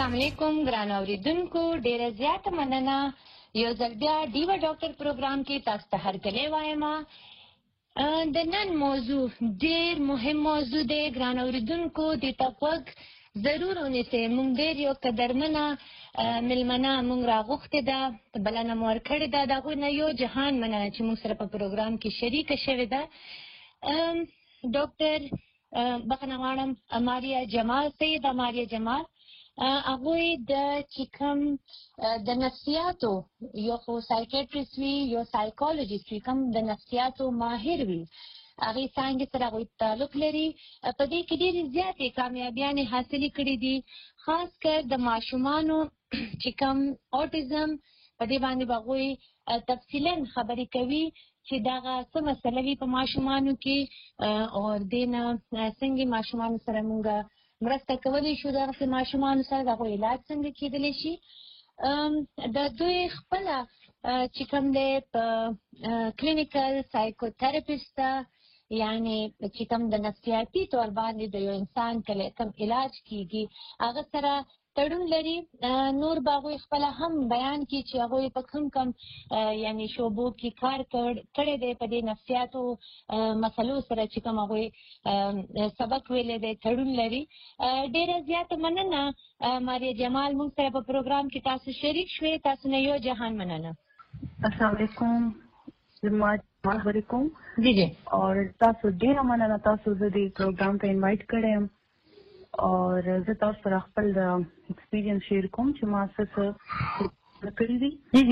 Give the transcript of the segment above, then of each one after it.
السلام علیکم ګران اوریدونکو، ډیره زیاته مننه یو ځل بیا ډیوه ډاکټر پروګرام کې تاسو ته هرکلی وایم. د نن موضوع ډیر مهم موضوع دی ګران اوریدونکو، دې ته غوږ ضرور ونیسئ. موږ ډیر یو قدرمنه مېلمنه موږ راغوښتې ده، بلنه مو ورکړې ده. د هغوی نه یو جهان مننه چې موږ سره په پروګرام کې شریکه شوې ده. ډاکټر بخښنه غواړم ماریا جمال سیده ماریا جمال، هغوی د چې کوم د نفسیاتو یو خو سایکیټریست وي، یو سایکولوژیست وي، کوم د نفسیاتو ماهر وي، هغې څانګې سره هغوی تعلق لري. په دې کې ډېرې زیاتې کامیابیانې حاصلې کړي دي، خاص کر د ماشومانو چې کوم اوټیزم، په دې باندې به هغوی تفصیلا خبرې کوي چې دغه څه مسله وي په ماشومانو کې، او دې نه څنګه ماشومانو سره موږ مرسته کولی شو، دغسې ماشومانو سره د هغوی علاج څنګه کېدلی شي. د دوی خپله چې کوم دی په کلینیکل سایکوتراپیسټ ته، یعنې چې کوم د نفسیاتي طور باندې د یو انسان کوم علاج کېږي هغه سره تړون لري. نور به هغوی خپله هم بیان کړي چې هغوی په کوم یعنې شعبو کې کار کړی دی، په دې نفسیاتو مسلو سره چې کوم هغوی سبق ویلی دی تړون لري. ډېره زیاته مننه ماریا جمال، موږ سره په پروګرام کې تاسو شریک شوې. تاسو نه یو جهان مننه. السلام علیکم، زما خبرې کوم. جی جی. اور تاسو ډېره مننه، تاسو زه دې پروګرام ته انوایټ کړی یم، اور زه تاسو سره خپل ایکسپیرینس شیر کوم چې ما څه کړي دي.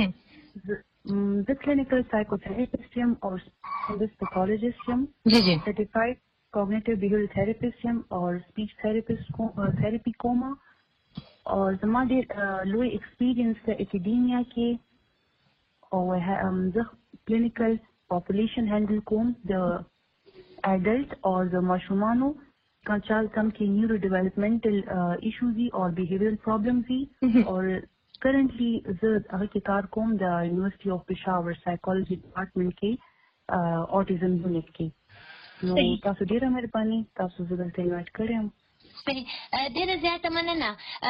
زه کلینیکل سایکوتراپیسټ یم اور سایکولوژیسټ یم، سرټیفاید کوګنیټیو بیهیویرل تھراپیسټ یم اور سپیچ تھراپي کوم. اور زما ډېر لوی ایکسپیرینس د اکیډیمیا کې، او زه کلینیکل پاپولیشن هینډل کوم د اډلټ اور د ماشومانو کم کې نیورو ډیولپمنټل ایشوز وي اور بیهیویرل پرابلمز وي. اور کرنټلی زه هغه کې کار کوم د یونیورسټي آف پېښور سایکولوژي ډپارټمنټ کې اوټیزم یونټ کې. نو تاسو ډېره مهرباني، تاسو زه دلته انوایټ کړی یم. ډېره زیاته مننه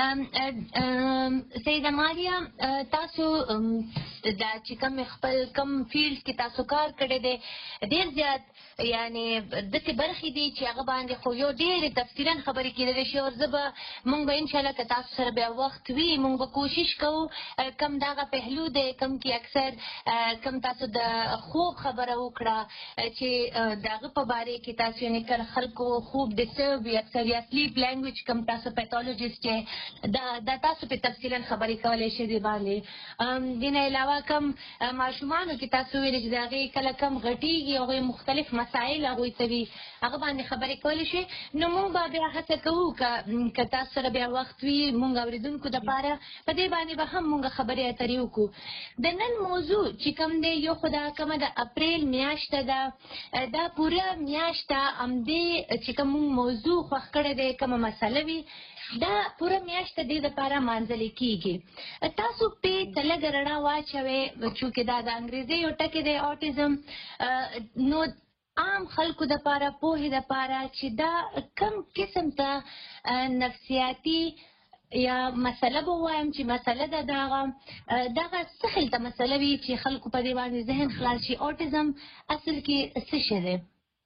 سیده ماریا. تاسو دا چې خپل کوم فیلډ کې تاسو کار کړی دی، ډېر زیات یعنې داسې برخې دي چې هغه باندې خو یو ډېرې تفصیلا خبرې کېدلی شي. او زه به موږ به انشاءالله که تاسو سره بیا وخت وي موږ به کوشش کوو کوم دغه پهلو دی کوم کې اکثر کوم تاسو د خوب خبره وکړه چې د هغه په باره کې تاسو یعنې کله خلکو خوب ډسټرب وي اکثر یا سلیپ لینګویج کوم تاسو پیتالوجیسټ یې دا تاسو پې تفصیلا خبرې کولی شئ دې باندې. دې نه علاوه کوم ماشومانو کې تاسو ویلې چې د هغې کله کم غټېږي، هغوی مختلف مسایل هغوی ته وي، هغه باندې خبرې کولی شئ. نو موږ به بیا هڅه کوو که تاسو سره بیا وخت وي موږ اورېدونکو دپاره په دې باندې به هم موږ خبرې اترې وکړو. د نن موضوع چې کوم دی یو خو دا کومه د اپریل میاشته ده، دا پوره میاشته همدې چې کوم موږ موضوع خوښ کړی دی کومه مسله وي دا پوره میاشت دې دپاره مانځلې کېږي. تاسو پې ته لږه رڼا واچوئ، چونکې دا د انګریزۍ یو ټکې دی اوټیزم، نو عام خلکو دپاره پوهې دپاره چې دا کوم قسم ته نفسیاتي یا مسله به ووایم چې مسله ده دغه څه خل ته مسله وي چې خلکو په دې باندې ذهن خلاص شي. اوټیزم اصل کې څه شی دی؟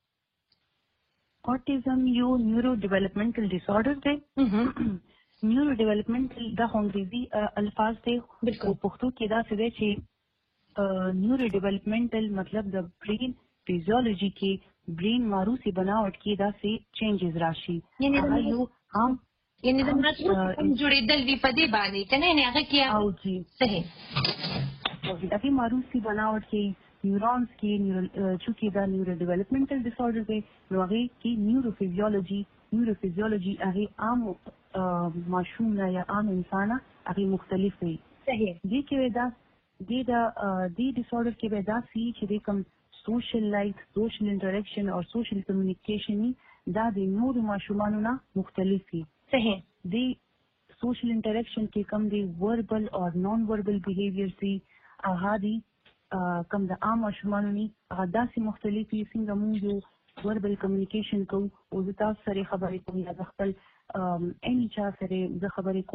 اوټیزم یو نیورو ډیولپمنټل ډیسارډر دی. نیورو ډیولپمنټل دا انګریزي الفاظ دی، خو پښتو کې داسې دی چې نیورو ډیولپمنټل مطلب د برین فیزیولوژي کې برین ماروثي بناوټ کې داسې چینجز راشي. هغه یو عام یعنې د مغزو جوړېدل دي په دې باندې که نه، یعنې هغه کې او جی صحیح دغې ماروثي بناوټ کې نیورونز کې چونکې دا نیورو ډیولپمنټل ډیسارډر دی، نو هغې کې نیورو فیزیولوژي هغې عام ماشوم نه یا عام انسان نه هغې مختلف وي. صحیح. دې کې دې ډیسارډر کې به داسې وي چې دې کوم سوشل لایف، سوشل انټریکشن او سوشل کمیونیکیشن دا د نورو ماشومانو نه مختلف وي. صحیح. دې سوشل انټریکشن کې کوم دی وربل او نان وربل بیهیویئر سي هغه دي کوم د عام ماشومانو نه هغه داسې مختلف وي. څنګه موږ یو وربل کمیونیکیشن کوو او زه تاسو سره خبرې کوم یا د خپل اني چا سره زه خبرې کوم،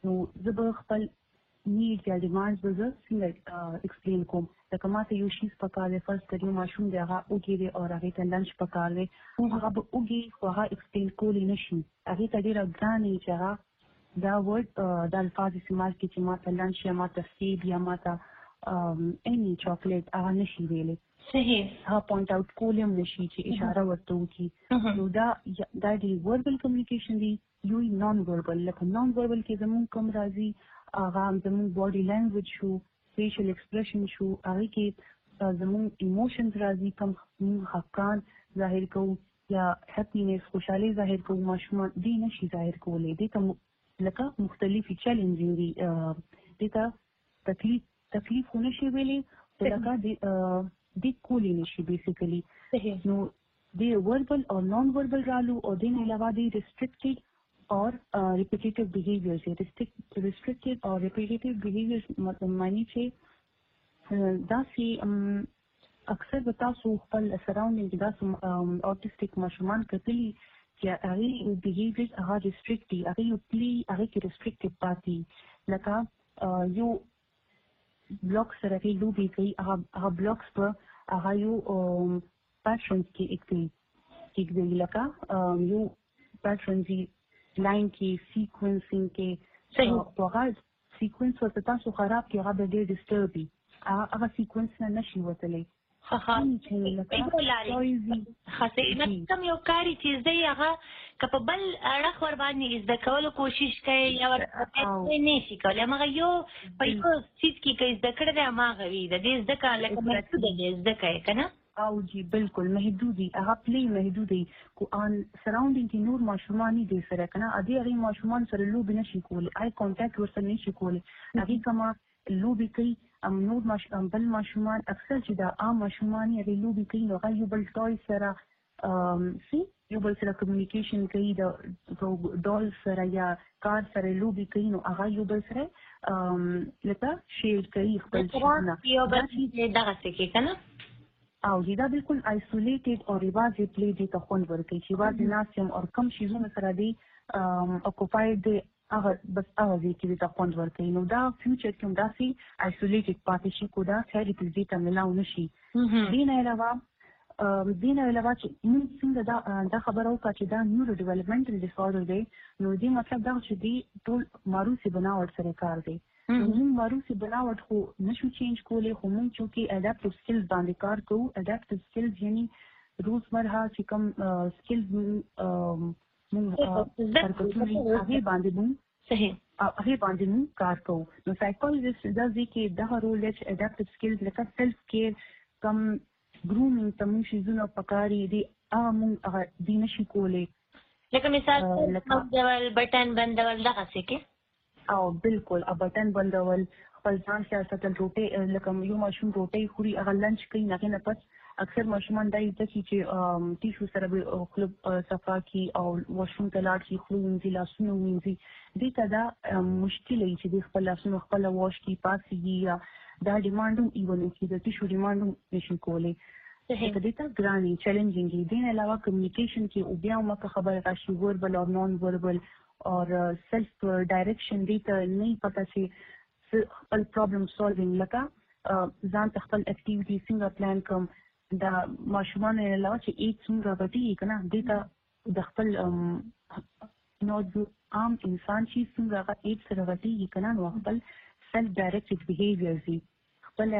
نو زه به خپل نیډ یا ډیمانډز به زه څنګه ایکسپلین کوم. لکه ماته یو شیز پکار دی، فرض کړئ یو ماشوم دی هغه اوږې دی او هغې ته لنچ پکار دی، هغه به اوږې خو هغه ایکسپلین کولی نه شي، هغې ته ډېره ګران وي چې هغه دا ورډ دا الفاظ استعمال کړي چې ماته لنچ یا ماته سیب یا ماته any chocolate هغه نشي ویلی. صحیح. هغه پوینټ آوټ کولی هم نشي چې اشاره ورته وکړي. نو دا د وربل کمیونیکیشن دی. یو نان وربل، لکه نان وربل کې زمونږ کوم راځي هغه زمونږ باډي لینګویج شو، فیشل ایکسپریشن شو، هغې کې زمونږ ایموشنز راځي، کوم موږ خفګان ظاهر کوو یا هیپینس خوشحالي ظاهر کوو، ماشومان دې نشي ظاهر کولی. دې ته لکه مختلفې چیلنجې دي، دې ته تکلیف خو نشي ویلی، لکه دې کولی نشي بیسیکلی. نو دې وربل او نان وربل رالو او دې نه علاوه دې ریسټرکټډ or repetitive behaviors. Restricted or repetitive behaviors معنی چې داسې اکثر به تاسو خپل سراونډینګ کې داسې اوټیسټیک ماشومان کتلي چې هغې بیهیویرز هغه ریسټرکټ دي، هغې یو پلی هغې کې ریسټرکټډ پاتې، لکه یو بلاک سره هغې لوبې کوي، هغه بلاکس په هغه یو پیټرنز کې کېږدوي، لکه یو پیټرنز لاین کې سیکوینسینګ کې هغه سیکوینس ورته تاسو خراب کړي هغه به ډېر ډسټرب وي، هغه سیکوینس نه نشي وتلی. کوم یو کاري چیز دی هغه که په بل اړخ ورباندې زده کولو کوشش کوي یا ورته نه شي کولی، هماغه یو په یو څیز کې که زده کړی دی هماغه وي، د دې زده کړه لکه محدوده دی زده کوي که نه. او جی بالکل محدود دي، هغه پلی محدود دي، کو ان سراونډینګ کې نور ماشومان دي سره کنه ادي هغه ماشومان سره لوبې نشي کولی، آی کانټیکټ ورسره نشي کولی، هغه کما لوبې کوي نور بل ماشومان اکثر چې دا عام ماشومان هغه لوبې کوي نو هغه یو بل ټوای سره یو بل سره کمیونیکیشن کوي، د ډول سره یا کار سره لوبې کوي نو هغه یو بل سره لکه شیر کوي خپل شونه یو بل دغه څه کې کنه. او دا بالکل آیسولیټډ او یوازې پلی دی ته خوند ورکوي چې یوازې ناست یم او کم شیزونه سره دی اکوپاید دی هغه بس هغه ځای کې دی ته خوند ورکوي. نو دا فیوچر کې هم داسې آیسولیټډ پاتې شي کو دا تھیراپیز دې ته ملاو نه شي. دې نه علاوه چې موږ څنګه دا خبره وکړه چې دا نیورو ډیولپمنټل ډیسارډر دی، نو دې مطلب دا چې دی ټول ماروثي بناوټ سره کار دی. موږ ماروثي بناوټ خو نشو چینج کولی، خو موږ چونکې اډاپټیو سکلز باندې کار کوو. اډاپټیو سکلز یعنی روزمره چې کوم سکلز موږ هغې باندې موږ کار کوو. نو سایکولوژسټ دا ځای کې دغه رول دی چې اډاپټیو سکلز لکه سیلف کیر کم ګرومینګ ته موږ شیزونه پکار دي هغه موږ هغه دی نشي کولی، لکه مثال بندول بټن بندول دغسې کې. او بالکل بټن بندول، خپل ځان خیال ساتل، روټۍ لکه یو ماشوم روټۍ خوري هغه لنچ کوي هغې نه پس اکثر ماشومان دا زده کړي چې ټیشو سره به خوله صفا کړي او واشروم ته لاړ شي، خوله ووینځي، لاسونه ووینځي. دې ته دا مشکل وي چې دوی خپل لاسونه خپله واش کړي، پاڅېږي، یا دا ډیمانډ هم ایون وکړي، د ټیشو ډیمانډ هم نشي کولی، دې ته ګران وي، چیلنجینګ وي. دې نه علاوه کمیونیکیشن کې بیا هم که خبره راشي وربل او نان وربل اور سیلف ډایرکشن، دې ته نه پته چې خپل پرابلم سالوینګ لکه ځان ته خپل اکټیویټي څنګه پلان کوم، دا ماشومانو نه علاوه چې ایج څومره غټېږي که نه دې ته د خپل نو عام انسان چې څومره هغه ایج سره غټېږي که نه نو خپل سیلف ډایرکټډ بیهیویرز دي، خپل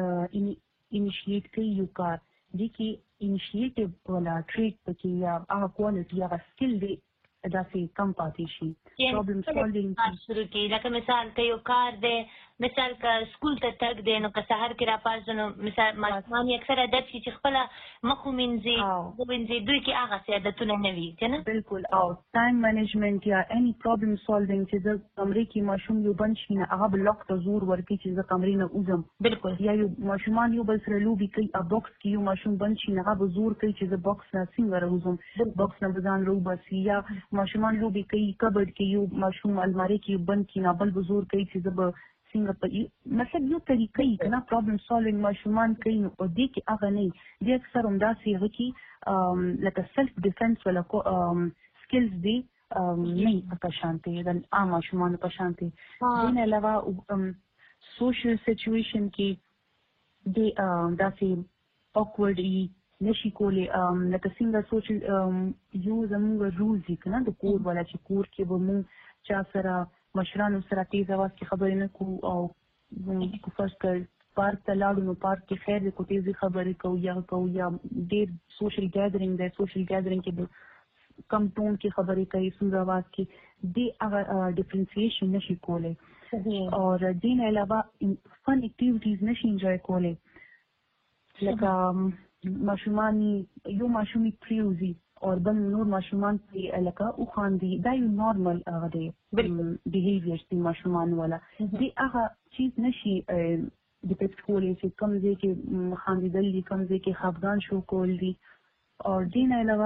انیشیټ کوي یو کار، دې کې انیشیټیو والا ټریټ پکې یا هغه کوالټي هغه سکل دی داسې کم پاتې شي. پرابلم سالوینګ شروع کړي، لکه مثال که یو کار دی، مثال که سکول ته تګ دی نو که سهار کې راپاڅو نو مثال ماشومان یې اکثر عادت شي چې خپله مخ ومینځي، دوی کې هغسې عادتونه نه وي که نه. بالکل. او ټایم مینجمنټ یا اني پرابلم سالوینګ چې زه کمرې کې ماشوم یو بند شي نه هغه بلاک ته زور ورکړي چې زه کمرې نه وځم. بالکل. یا یو ماشومان یو بل سره لوبې کوي، باکس کې یو ماشوم بند شي نه هغه به زور کوي چې زه باکس نه څنګه راوځم، باکس نه به ځان راوباسي. یا ماشومان لوبې کوي کبرډ کې یو ماشوم المارۍ کې بند کړي نه بل به زور کوي چې زه به څنګه په مطلب یو طریقه یې که نه پرابلم سالوینګ ماشومان کوي نو په دې کې هغه نه وي. دې اکثر همداسې هغه کې لکه سیلف ډیفینس والا سکلز دي نه په شانتي د عام ماشومان په شانتي دین علاوه سوشل سچويشن کې د داسې awkward نشي کولی لکه څنګه سوشل یو زموږ رولز دي کنه د کور ولا چې کور کې به مونږ چا سره مشرانو سره تیز اواز کې خبرې نه کوو او فرض کړ پارک ته لاړو نو پارک کې خیر د کوټیزي خبرې کوو یا ډېر سوشل ګیدرینګ دی سوشل ګیدرینګ کې کم ټون کې خبرې کوي سور आवाज کې دی هغه ډیفرنسیشن نشي کولی اور دین علاوه فن اکټیویټیز نشي انجوای کولی لکه ماشومان یو ماشومي پریوزي او بل نور ماشومان په لکه او خاندي دا یو نورمال هغه دی بیهیویر دی ماشومان ولا دی هغه چیز نشي ډیپیکټ کولی چې کوم ځای کې خاندیدل دي کوم ځای کې خفګان شو کول دي او دین علاوه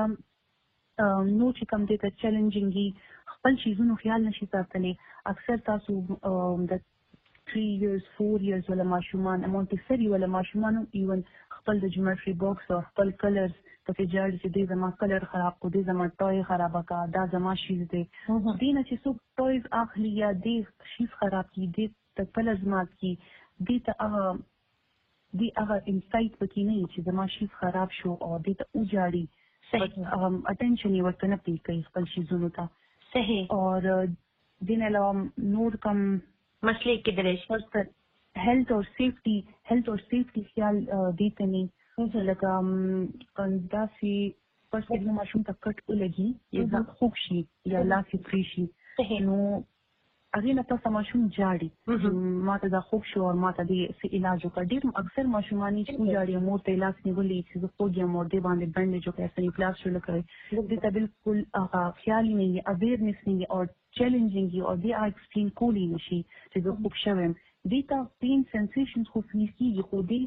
نو چې کوم دې ته چیلنجینګ دي خپل شیزونو خیال نشي ساتلی اکثر تاسو د 3 years 4 years ولا ماشومان مونټیسری ولا ماشومان ایون خپل د جیومټري باکس او خپل کلرز په جاړ چې دې زما کلر خراب کو دې زما ټوي خراب کا دا زما شیز دې دینه چې څوک ټویز اخلي یا دې شیز خراب کی دې ته کلرز مات کی دې ته هغه انسایت پکې نه چې زما شیز خراب شو او دې ته وجاړي اټینشن یې ورته نه پیږي خپل شیزونو ته صحیح اور دین علاوه نور کم مسئلے کې درېش هیلث اور سیفټي خیال دې ته نه لکه داسې پس کې ماشوم ته کټ ولګي یا خوب شي یا لاسې پرې شي نو هغې نه تاسو ماشوم جاړي ما ته دا خوب شو او ما ته دې علاج وکړ ډېر اکثر ماشومان چې وجاړي مور ته علاج نیولي چې زه خوږ یم او دې باندې بندېج وکړی سني پلاس شروع کړی دې ته بالکل هغه خیال نه وي اویرنس نه وي او چیلنجینګ وي او دې ایکسپلین کولی نه شي چې زه خوب شوی یم دې ته پین سنسیشنز خو فیل کېږي خو دې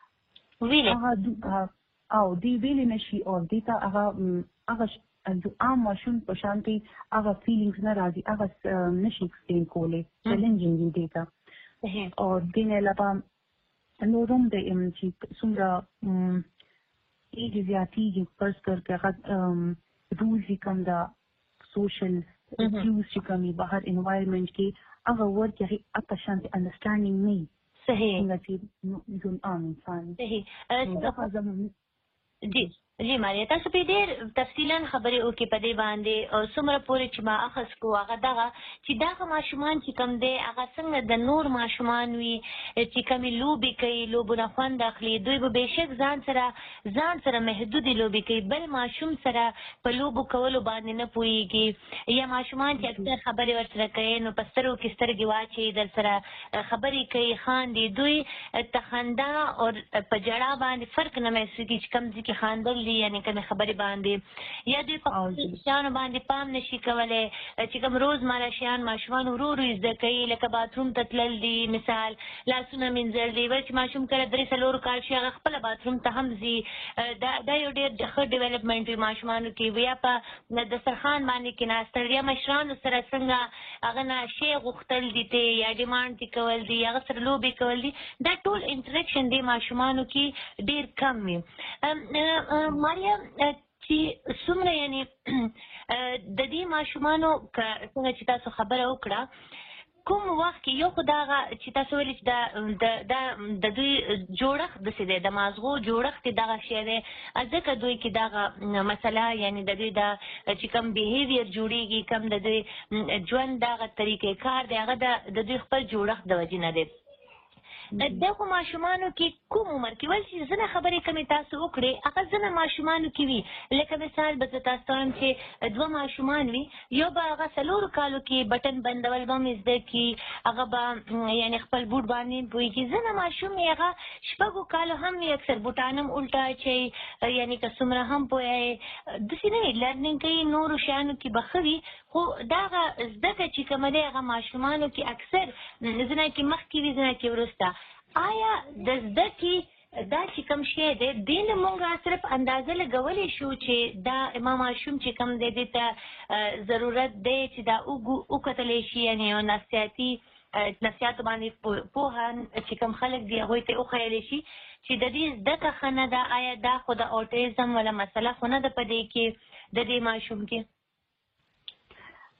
او دې ویلې نه شي او دې ته هغه عام ماشوم په شانتي هغه فیلینګز نه راځي هغه نشي ایکسپلین کولی چیلنجینګ دی دې ته او دین علاوه نورم د چې څومره ایج زیاتېږي فرض کړ که هغه رولز کم دا سوشل کیوز چې کمي بهر انوایرمنټ کې هغه ورکې هغې په شانتي انډرسټانډینګ نه وي صحیح څنګه چې ژوند عام انسان صحیح جی ماریا تاسو په ډېر تفصیلا خبرې وکړې په دې باندې او څومره پورې چې ما اخذ کو هغه دغه چې دغه ماشومان چې کوم دی هغه څنګه د نور ماشومان وي چې کومې لوبې کوي لوبونه خوند اخلي دوی به بېشک ځان سره محدودې لوبې کوي بل ماشوم سره په لوبو کولو باندې نه پوهېږي یا ماشومان چې اکثر خبرې ورسره کوي نو په سترګو کې سترګې واچوي در سره خبرې کوي خاندي دوی ته خندا او په ژړا باندې فرق نه محسوسېږي چې کوم ځای کې خاندل یعنی کومې خبرې باندې یا دوی په شیانو باندې پام نشي کولی چې کوم روزمره شیان ماشومان ورو ورو زده کوي لکه باتروم ته تلل دي مثال لاسونه مینځل دي ول چې ماشوم کله 3-4 کال شي هغه خپله باتروم ته هم ځي دا یو ډېر ښه ډیولپمنټ وي ماشومانو کې یا په دسترخوان باندې کېناستل یا مشرانو سره څنګه هغه نه شی غوښتل دي ته یا ډیمانډ دي کول دي هغه سره لوبې کول دي دا ټول انټریکشن دی ماشومانو کې ډېر کم وي ماریا چې څومره یعنې د دې ماشومانو څنګه چې تاسو خبره وکړه کوم وخت کې یو خو دا هغه چې تاسو ویلي چې د دوی جوړښت داسې دی د مازغو جوړښت یې دغه شی دی ځکه دوی کې دغه مسله یعنې د دوی دا چې کوم بیهیویر جوړېږي کوم د دوی ژوند دغه طریقې کار دی هغه د دوی خپل جوړښت د وجې نه دی دغه ماشومانو کې کوم عمر کې ول چې ځینې خبرې کومې تاسو وکړې هغه ځینې ماشومانو کې وي لکه مثال به زه تاسو ته وایم چې 2 ماشومان وي یو به هغه 4 کالو کې بټن بندول به هم زده کړي هغه به یعنې خپل بوټ باندې پوهېږي ځینې ماشوم یې هغه 6 کالو هم وي اکثر بوټان هم الټا اچوي یعنې که څومره هم پوهیږي داسې نه وي لرنینګ کوي نورو شیانو کې به ښه وي خو دغه زده کړه چې کومه دی هغه ماشومانو کې اکثر ځینې کې مخکې وي ځینې کې وروسته آیا د زده کړې دا چې کوم شی دی دې نه موږ صرف اندازه لګولی شو چې دا ما ماشوم چې کوم دی دې ته ضرورت دی چې دا وکتلی شي یعنې یو نفسیاتو باندې پوهان چې کوم خلک دي هغوی ته وښیلی شي چې د دې زده کړه ښه نه ده آیا دا خو د اوټیزم ولا مسله خو نه ده په دې کې د دې ماشوم کې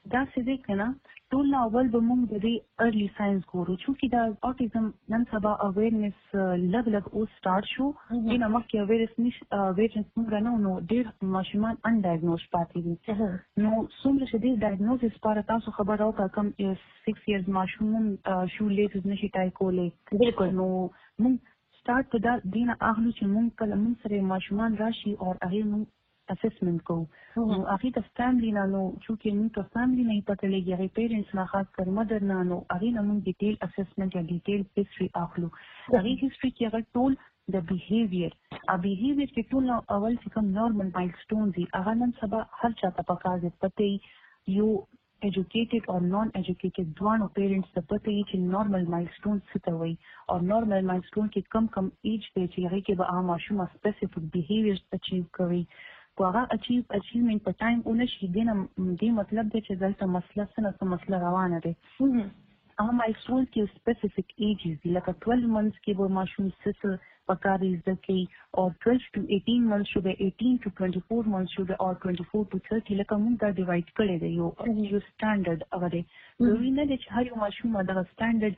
دا څه دی کنه ټول اول به موږ د دې ارلی ساينس ګورو چې دا اوټیزم نن سبا اویرنس لګ اوس سٹارټ شو دینه مخکې اویرنس موږ نه نو ډېر ماشومان ان ډایګنوز پاتې دي نو څومره چې دې ډایګنوزس لپاره تاسو خبر او کم 6 ایئرز ماشوم شو لیټز نشي ټای کولې بالکل نو موږ سٹارټ په دا دینه اخلو چې موږ کله موږ سره ماشومان راشي او هغه موږ اسسمنت کو نو هغه د فیملی نه نو چې موږ ته فیملی نه پته لګي هغه پیرنټس نه خاص کر مدر نه نو هغه نه موږ ډیټیل اسسمنت یا ډیټیل هیستوري اخلو هغه هیستوري کې هغه ټول د بیهیویر کې ټول اول چې کوم نورمال مایلسټون دي هغه نن سبا هر چا ته پکار دي پته یو educated or non-educated دوانو پیرنټس ته پته یي چې نورمال مایلسټون څه ته وایي او نورمال مایلسټون کې کم ایج دی چې هغه کې به عام ماشوم سپیسیفیک بیهیویر اچیو کوي هغه اچیومنت په ټایم اونشي دې مطلب دی چې دلته مسله روانه ده هغه مایلسټون کې سپیسیفیک ایجز دي لکه 12 months کې به ماشوم څه پکاري ځکه او 12 to 18 months شو به 18 to 24 months شو به او 24 to 30 لکه موږ دا ډیوایډ کړی دی یو سټانډرډ هغه دی نو وینه د هر یو ماشوم دا سټانډرډ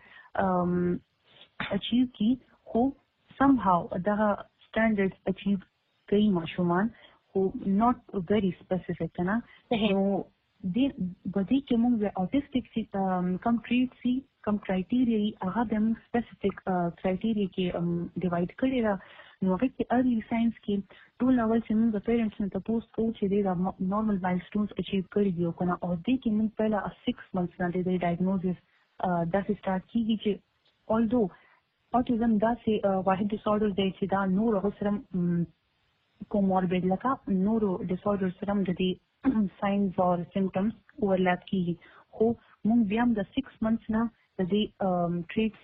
اچیو کی خو somehow دا سټانډرډ اچیو کوي ماشومان خو not very specific نه نو د بدی کې موږ د اوټیسټک کم ټریټ سي کم کرایټیریا هغه د موږ سپیسیفیک کرایټیریا کې ډیوایډ کړی را نو هغه کې ارلی ساينس کې ټول اول چې موږ د پیرنټس نه تاسو کوو چې د نورمال مایلسټونز اچیو کړی دی کنه او د کې موږ پهلا 6 months نه د ډایګنوزس دا سٹارټ کیږي چې although autism دا سي واحد ډیسارډر دی چې دا نور سره کوموربید لکه نورو ډیسارډر سره د دې signs or symptoms overlap کیږي خو موږ بیا د 6 months نه د دې traits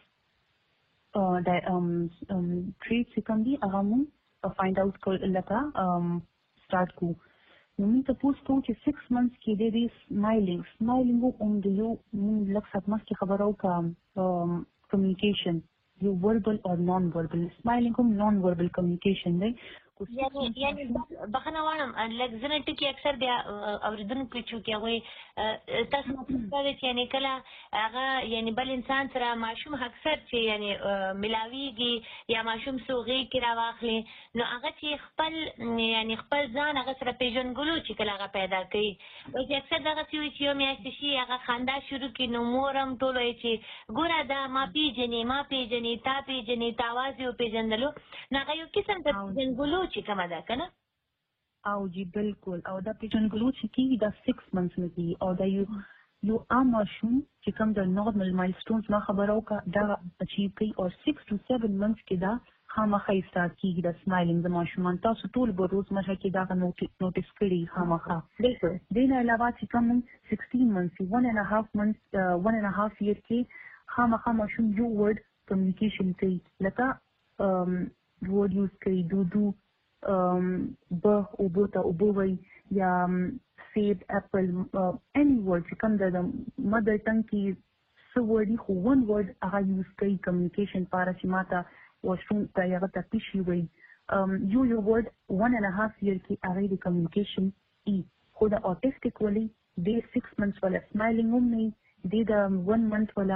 کوم دي هغه موږ find out لکه start کو نو موږ تاسو ته چې 6 months کې د دې smiling د یو موږ لکه مخکې خبرو کوم communication یو verbal or non verbal smiling کوم non verbal communication دی یعنی بخنه وایم لکه ټکی اکثر بیا اوریدونکو چې کوي تاسو مطلب چې یعنی کله هغه یعنی بل انسان سره ماشوم اکثر چې یعنی ملاویږي یا ماشوم سوغي کې راواخلي نو هغه چې خپل ځان هغه سره پیژنګلو چې کله هغه پیدا کوي او چې اکثر دغه چې یو میاشت شي هغه خندا شروع کړي نو مورم ټول چې ګوره دا ما پیژنې تا پیژنې تاواز یو پیژندلو نو هغه یو قسم د پیژنګلو چې کومه ده کنه او جی بالکل او دا پیژنګلو چې کیږي دا 6 months نه کیږي او دا یو عام ماشوم چې کوم د نورمال مایلسټونز ما خبرو کا دا اچیو کوي او 6 to 7 months کې دا خامخا سٹارټ کیږي د سمایلینګ د ماشومان تاسو ټول به روز مشه کې دا نوټیس کړئ خامخا بالکل دین علاوه چې کوم 16 months 1.5 months 1.5 year کې خامخا ماشوم یو ورډ کمیونیکیشن کوي لکه ورډ یوز کوي دودو به او بوته او بووي یا سیب اپل any word چې کوم د مدر ټنګ کې څه وړي خو ون ورډ هغه یوز کوي کمیونیکیشن لپاره چې ماته واشروم ته هغه ته پیشي وي یو ورډ 1.5 year کې هغه د کمیونیکیشن خو د اوټیسټک ولې د 6 months ولا سمایلینګ هم نه د 1 month ولا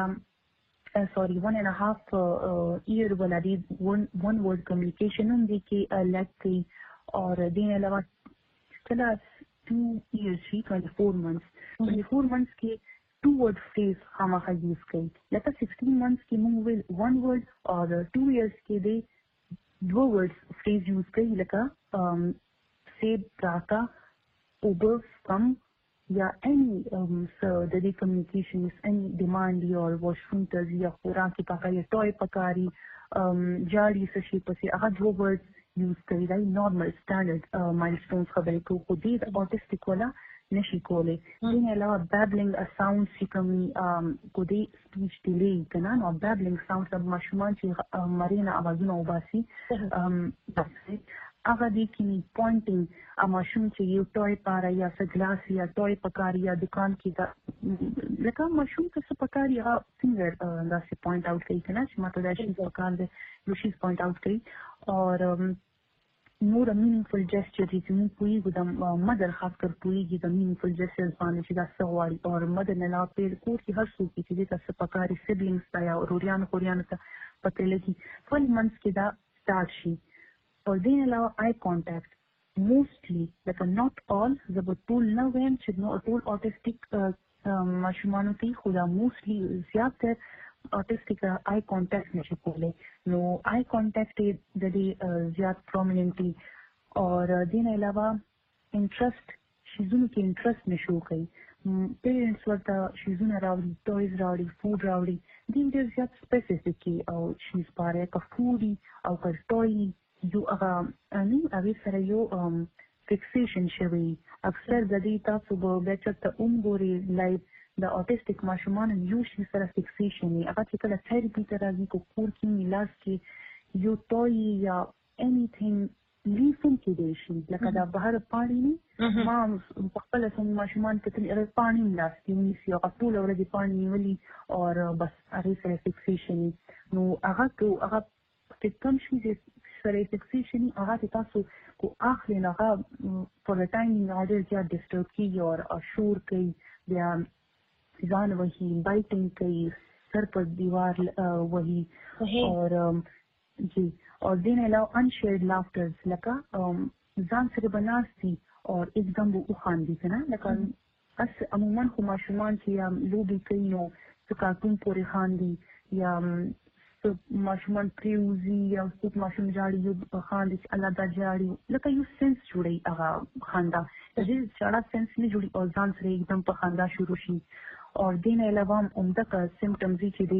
1.5 year ولا دی one word communication هم دی کې لګ کوي اور دین علاوه کله 2 years 24 months کې 2 word phrase خامخا یوز کوي لکه 16 months کې موږ ویل 1 word اور 2 years کې دی 2 words phrase یوز کوي لکه سیب راکا اوبر کم یا any د دې communication is any demand or washroom ته یا خوراکي پکاري ټوي پکاري جاړي څه شي پسې هغه 2 words یوز کوي دا نورمال سټانډرډ مایلسټونز خبرې کوو خو دې د اوټیسټک ولا نشي کولی دین علاوه بابلینګ ساوند چې کومي کو دې سپیچ ډیلی کنه نو بابلینګ ساوند د ماشومان چې مرینه اوازونه وباسي هغه دې کې پوینټینګ ماشوم چې یو ټوي پاره یا څه ګلاس یا ټوي پکاري یا دکان کې دا لکه ماشوم څه پکاري هغه څنګه دا څه پوینټ اوټ کوي کنه چې ماته دا شي پکار دی یو شي پوینټ اوټ کوي اور more a meaningful gesture چې موږ پوهیږو د مدر خاص کر پوهیږي د meaningful gestures باندې چې دا څه غواړي او مدر نه علاوه په کور کې هر څوک چې دې ته څه پکاري سبلینګز ته یا وروریانو ته پته لګي فل منځ کې دا سٹارټ شي او دې نه علاوه آی کانټیکټ mostly like not all زه به ټول نه وایم چې نو ټول autistic ماشومانو ته خو دا mostly زیاتره autistic eye contact نشي کولی نو eye contact د دې زیات prominently اور دین علاوه interest شیزونو کې interest نشو کوي parents ورته شیزونه راوړي toys راوړي food راوړي دین ډېر زیات specific او شیز پاره که food او که toy یو هغه سره یو فکسیشن شوی اکثر د دې تاسو به چېرته وګورئ لایف د autistic ماشومان یو شي سره فکسیشن یې هغه چې کله تھراپي ته راځي کو کور کې میلاس کې یو توي یا انیثینګ لیفن کې دی شي لکه دا بهر پانی ما خپل سم ماشومان ته تل پانی میلاس کې ونیسي او ټول ورځې پانی نیولي او بس هغه سره فکسیشن نو هغه کم شي سره فکسیشن هغه تاسو کو اخلي نه for the time in order to disturb کیږي او شور کوي بیا ځان وهي بایټینګ کوي سر پر دیوار وهي اور جی اور دین علاوه انشیئرډ لافترز لکه ځان سره بناسي اور एकदम وہ خاندي کنه لکه اس عموما خو ماشومان چې لوبي کوي نو کارټون پورې خاندي یا ماشومان پریوزي یا څوک ماشوم جاړي یو خاندي الله دا جاړي لکه یو سنس جوړي هغه خندا دې چاړه سنس نه جوړي او ځان سره एकदम په خندا شروع شي اور دین علاوه عمده سمپټمز چې دی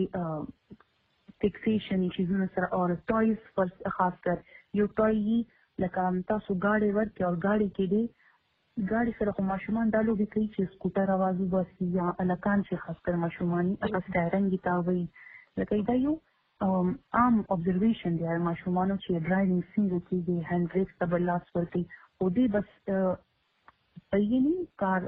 فکسیشن چیزونه سره اور ټوایز پر خاص کر یو ټوای لکه تاسو گاډي ورته او گاډي کې دی گاډي سره کوم ماشومان دالو به کوي چې سکوټر आवाज وباسي یا الکان چې خاص کر ماشومان هغه ستارنګ تاوي لکه دا یو عام observation دی ماشومانو چې ډرایوینګ څنګه کیږي هاند بریک ته بلاس ورته او دې بس پېنی کار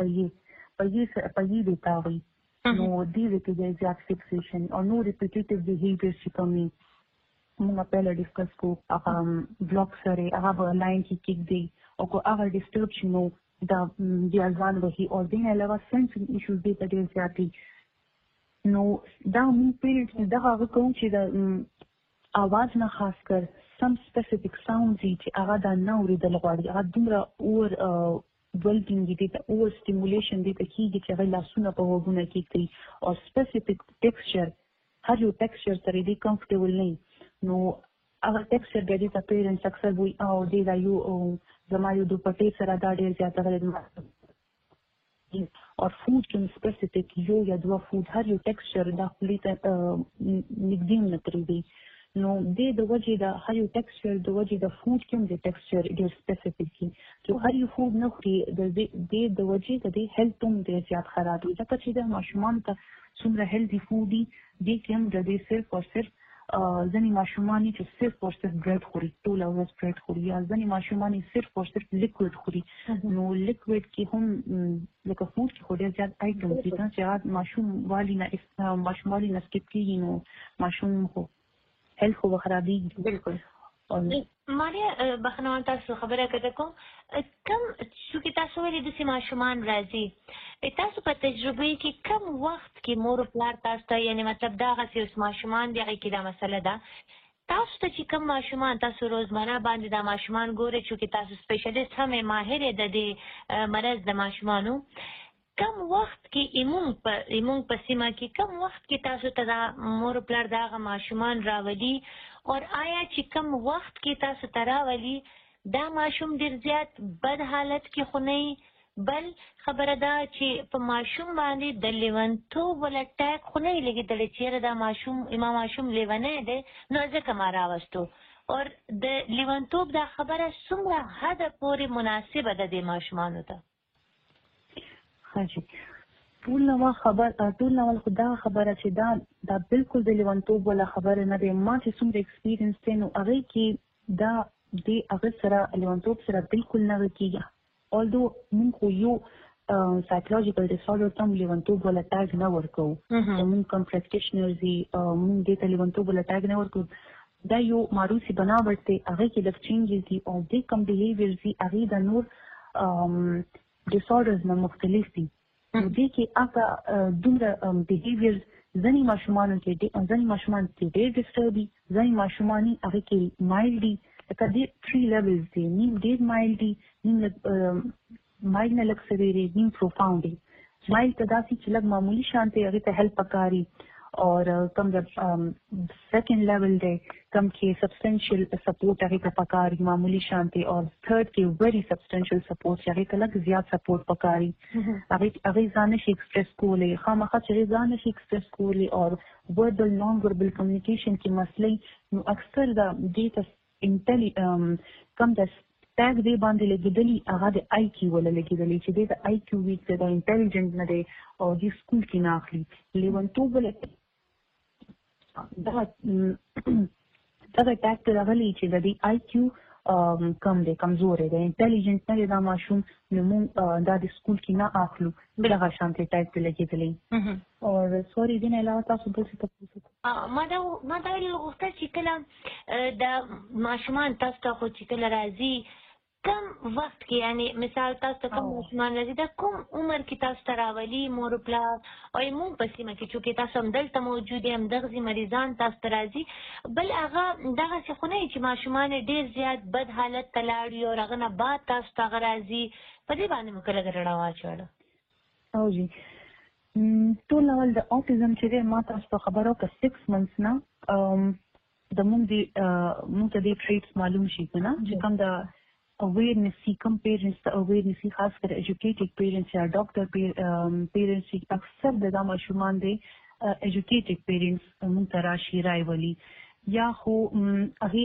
پېي دیتا وي نو دې کې د زیات فکسیشن او نو ریپیټیټیو بیهیویر چې کومي موږ په لاره ډیسکس کو هغه بلاک سره هغه لاین کې کېږي دی او کو هغه ډیسټرب شنو دا ځان وهي او دې علاوه سنسینګ ایشوز دې ته ډېر زیاتې نو دا موږ پیریډ دا هغه کوم چې د اواز نه خاص کر سم سپیسیفیک ساوندز چې هغه دا نه اورېدل غواړي هغه دومره اور ولټینګ دي ته اور سټیمولیشن دي ته کیږي چې هغه لاسونه په وګونه کې کوي او سپیسیفیک ټیکسچر هر یو ټیکسچر سره دې کمفورټیبل نه نو هغه ټیکسچر دې ته پیرنټس اکثر وایي او دې دا یو زما یو دوپټې سره دا ډېر زیاته غلط اور فوڈ کې سپیسیفیک یو یا دوه فوډ هر یو ټیکسچر دا خپلې ته نږدې نه ترې دی نو دې د وجې د هر یو ټیکسچر د وجې د فوډ کې د ټیکسچر ډېر سپیسیفیک دي چې هر یو فوډ نه خوري د وجې د دې هیلث هم ډېر زیات خراب وي ځکه چې د ماشومانو ته څومره هیلدي فوډ دي دې کې هم د دې صرف او صرف ځینې ماشومان چې صرف او صرف برېډ خوري ټوله ورځ برېډ خوري یا ځینې ماشومان صرف او صرف لیکوډ خوري نو لیکوډ کې هم لکه فوډ کې خو ډېر زیات آیټمز دي چې ماشوم والی نه سکپ کېږي نو ماشوم خو هیلث خو خرابېږي بالکل ماریا بخنوان تاسو خبره کړه کوم کم چې تاسو ولې د ماشومان راځي تاسو په تجربه کې کم وخت کې مور پلار تاسو ته یعنی مطلب دا غسی ماشومان دی کې دا مسله ده تاسو ته چې کم ماشومان تاسو روزمره باندې دا ماشومان ګوري چې تاسو سپیشلیست هم ماهر د دې مرز د ماشومانو کم وخت کې ایمون په سیمه کې کم وخت کې تاسو ته دا مور پلار دا ماشومان راولي اور آیا چې کم وخت کې تاسو ته راولي دا ماشوم ډیر زیات بد حالت کې خو نه بل خبره ده چې په ماشوم باندې د لیونتوب ول اٹیک خو نه لګیدل چې دا ماشوم لیونه دی نو ځکه ما راوستو اور د لیونتوب دا خبره څومره حد پورې مناسبه ده د ماشومانو ته حاجی ټول نو خدا خبره چې دا بالکل د لیونتوب ولا خبره نه دی ما چې څومره ایکسپیرینس دی نو هغه کې دا د هغه سره لیونتوب سره بالکل نه کېږي although موږ یو psychological disorder ته لیونتوب ولا ټاګ نه ورکو موږ کوم پریکټیشنرز موږ دې ته لیونتوب ولا ټاګ نه ورکو دا یو معروفي بناوټ دی، هغه کې لږ چینجز دي او د کم بیهیویرز دي هغه د نور ډیساردرز نه مختلف دي. دې کې هغه دومره بیهیویرز ځینې ماشومان کې ډېر ډسټرب دي، ځینې ماشومان هغه کې مایلډ دي. لکه دې 3 لیولز دي، نیم ډېر مایلډ دي، نیم مایلډ نه لږ سویری، نیم پروفاوند دي. مایلډ ته داسې چې لږ معمولي شانتي هغې ته هیلپ پکاري، اور کم د سیکنڈ لیول دی کم کې سبسٹینشل سپورٹ هغې ته پکاري معمولي شانتي، اور تھرډ کې ویری سبسٹینشل سپورٹ چې هغې ته لږ زیات سپورٹ پکاري. هغې ځان نشي ایکسپریس کولی، خامخا چې هغې ځان نشي ایکسپریس کولی اور وربل نان وربل کمیونیکیشن کې مسلې، نو اکثر د دې ته کم د ټیګ دی باندې لګېدلي هغه د آی کیو ولا لګېدلي چې دی د آی کیو ویک دی، د انټیلیجنټ نه دی او د سکول کې نه اخلي. لیونتوب دغه ټیګ ته راغلی چې د دې آی کیو کم دی، کمزوری دی، انټیلیجنټ نه دی دا ماشوم، نو موږ دا د سکول کې نه اخلو، دغه شانتې ټیګ ته لګېدلی. اور سوري دې نه علاوه تاسو بل څه تپوس ما دا غوښتل چې کله د ماشومان تاسو ته خو چې کله راځي کم وخت کې، یعنی مثال تاسو ته کوم ماشومان راځي دا کوم عمر کې تاسو ته راولي مور و پلار او موږ په سیمه کې چونکې تاسو همدلته موجود یې همدغسې مریضان تاسو ته راځي، بل هغه دغسې خو نه وي چې ماشومان ډېر زیات بد حالت ته لاړ وي او هغه نه بعد تاسو ته هغه راځي، په دې باندې مو کله رڼا واچوله؟ او جی ټول اول د اوټیزم چې دی ما تاسو ته خبره وکړه 6 months نه د موږ ته دې ټریټس معلوم شي که نه چې کوم د awareness کم پیرنټس ته awareness خاص کر ایجوکیټډ پیرنټس یا ډاکټر پیرنټس اکثر د دا ماشومان دی ایجوکیټډ پیرنټس موږ ته راشي رایولي یا خو هغې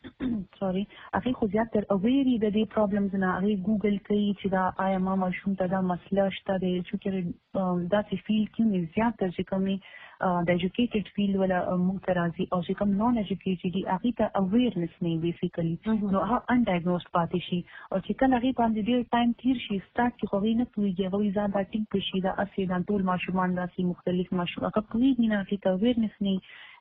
هغې خو زیاتر اویري د دې پرابلمز نه، هغې ګوګل کوي چې دا آیا ما ماشوم ته دا مسله شته دی، چونکې داسې فیل کې زیاتر چې کومې د ایجوکیټډ فیل ولا موږ ته راځي او چې کوم نان ایجوکیټډ دي هغې ته اویرنس نه وي بیسیکلي، نو هغه انډایګنوزډ پاتې شي او چې کله هغې باندې ډېر ټایم تیر شي سټارټ کې خو هغې نه پوهېږي، هغه وایي ځان دا ټیک به شي، دا هسې دا ټول ماشومان داسې مختلف ماشوم هغه پوهېږي نه، هغې ته اویرنس نه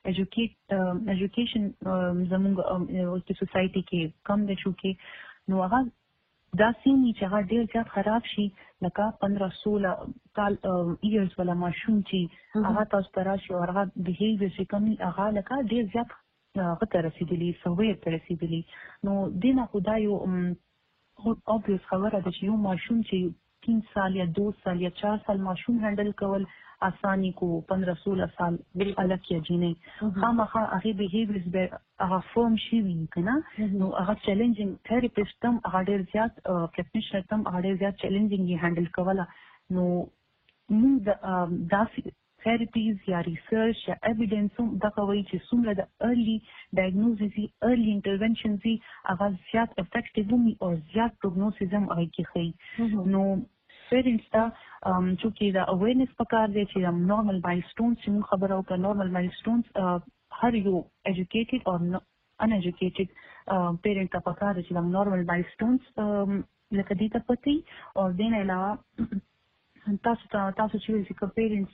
ایجوکیشن زموږ په سوسایټي کې کم دی چونکې نو هغه داسې وي چې هغه ډېر زیات خراب شي، لکه 15-16 کال ایرز والا ماشوم چې هغه تاسو ته راشي او هغه بیهیویر چې کوم هغه لکه ډېر زیات هغه ته رسېدلي سویر ته رسېدلي، نو دې نه خو دا یو obvious خبره ده چې یو ماشوم چې 3 سال یا 2 سال یا 4 سال ماشوم هینډل کول آسانی کو 15-16 سال الګ یا جینې خامخا هغې بیهیویرز به هغه فورم شوي که نه، نو هغه چیلنجینګ تھراپسټ هم هغه ډېر زیات پریکټیشنر هم هغه ډېر زیات چیلنجینګ یې هینډل کوله. نو موږ داسې تھراپیز یا ریسرچ یا ایویډنس هم دغه وایي چې څومره د ارلی ډایګنوزز وي ارلی انټرونشنز وي هغه زیات افیکټیو هم وي او زیات پروګنوسز هم هغې کې ښیي. نو پیرنټس ته چونکې دا اویرنس پکار دی چې نارمل مایلسټونز چې موږ خبره وکړه نارمل مایلسټونز هر یو ایجوکیټډ او ان ایجوکیټډ پیرنټ ته پکار دی چې دا نارمل مایلسټونز لکه دې ته پته وي. او دې نه علاوه تاسو چې وایي چې پیرنټس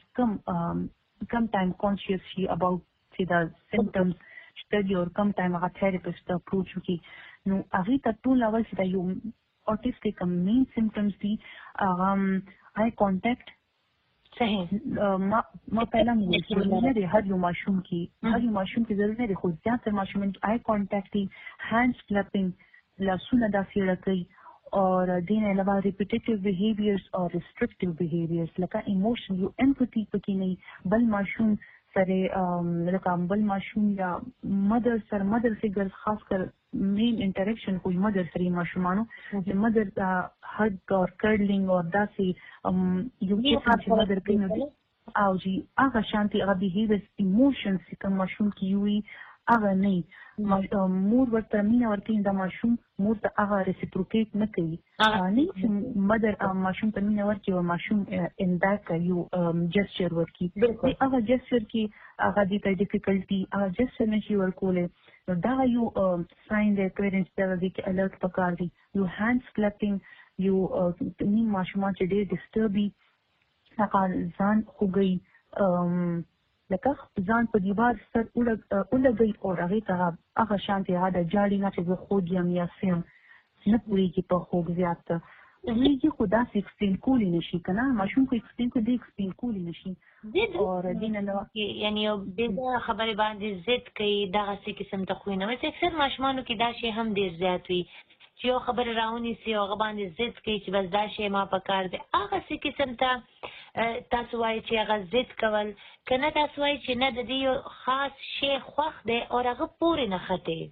کم ټایم کانشیس شي اباوټ چې دا سمپټمز شته دي او کم ټایم هغه تھراپسټ ته اپروچ وکړي، نو هغې ته ټول اول چې دا یو autistic main symptoms دي eye contact صحیح ما پہلا ضروري نه دی هر یو ماشوم کې ضروري نه دی خو زیاتره ماشومان کې eye contact دي، hands clapping لاسونه داسې ړکوي اور دې نه علاوه repetitive behaviors or restrictive behaviors لکه emotion یو empathy پکې نه بل ماشوم سره لکه بل ماشوم یا مدر فیګر خاص کر مین انټریکشن کوئی مدر سره ماشومانو چې مدر هګ اور کرلینګ اور داسې یو چې مدر کوي او جی هغه شانتي هغه بیهیویرز ایموشنز چې کوم ماشوم کې وي هغه نه مور ورته مینه ورکوي دا ماشوم مور ته هغه ریسپروکیټ نه کوي نه چې مدر ماشوم ته مینه ورکوي او ماشوم ان بیک یو جسچر ورکوي هغه جسچر کې هغه دې ته ډیفیکلټي هغه جسچر نشي ورکولی، نو دا یو ساين دی پیرنټس ته دې کې الرټ پکار دي. یو هینډز کلپینګ یو ماشومان چې ډېر ډسټرب وي هغه ځان خوږوي لکه ځان په دیوار سر ولګئ او هغې ته هغه شانتې هغه د جاړي نه چې زه خوږ یم یا څه یم نه پوهېږي په خوږ زیات پوهېږي خو داسې ایکسپلین کولی نه شي که نه ماشوم خو ایکسپلین کړي دی ایکسپلین کولی نه شي اور دې نه علاوه یعنې یو بېځایه خبرې باندې ضد کوي دغسې قسم ته خوی نه وایي اکثر ماشومانو کې دا شی هم ډېر زیات وي چې یو خبره راونیسي او هغه باندې ضد کوي چې بس دا شی ما په کار دی هغسې قسم ته تاسو وایي چې هغه ضد کول که نه تاسو وایي چې نه د دې یو خاص شی خوښ دی او هغه پورې نښتې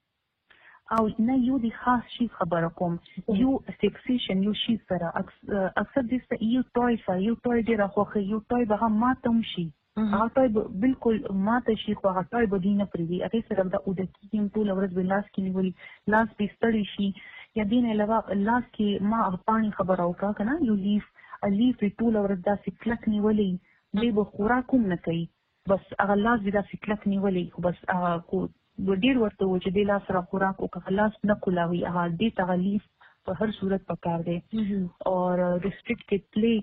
او نه یو د خاص شي خبره کوم یو فکسیشن یو شي سره اکثر دې یو ټوی ډېره خوښوي یو ټوی به هم ماته هم شي هغه ټوی به بالکل ماته شي خو هغه ټوی به دوی نه پرېږدي هغې سره به دا اوده کېږي ټوله ورځ به لاس کې نیولي لاس به ستړی شي یا دې نه علاوه لاس کې ما هغه پاڼې خبره وکړه که نه یو لیف به ټوله ورځ داسې کلک نیولی دی به خوراک هم نه کوي بس هغه لاس به داسې کلک نیولی خو بس هغه ډېر ورته و چې دې لاس سره خوراک وکړه لاس نه کولاوي هغه دې ته هغه لیف په هر صورت پکار دی اور ریسټرکټډ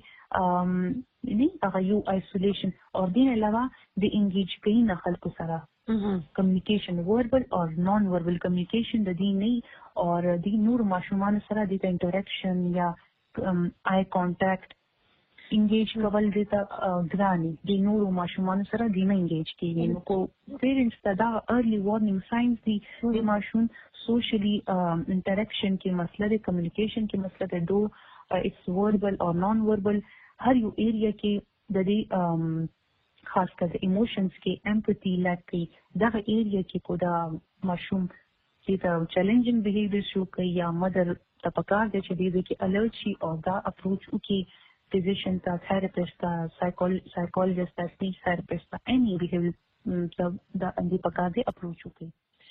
پلی هغه یو آیسولیشن اور دې نه علاوه د انګیج کوي نه خلکو سره کمیونیکیشن وربل او نان وربل کمیونیکیشن د دې نه اور د نور ماشومان سره د انټریکشن یا آی کانټیکټ انګیج کول دې ته ګرانې د نورو ماشومانو سره دې نه انګیج کېږي نو کو پیرنټس ته دا ارلی وارننګ ساینز دي د ماشوم سوشلی انټریکشن کې مسله دی کمیونیکیشن کې مسله دی دو اټس وربل او نان وربل هر یو ایریا کې د دې خاص کر د ایموشنز کې امپاتی لاک کوي دغه ایریا کې کو دا ماشوم چې دا چیلنجینګ بیهیویر شو کوي یا مدر ته پکار دی چې دې کې الرټ شي او دا اپروچ وکړي physician ta therapist ta psychologist ta speech therapist ta any behavior da andi pakar de approach وکړي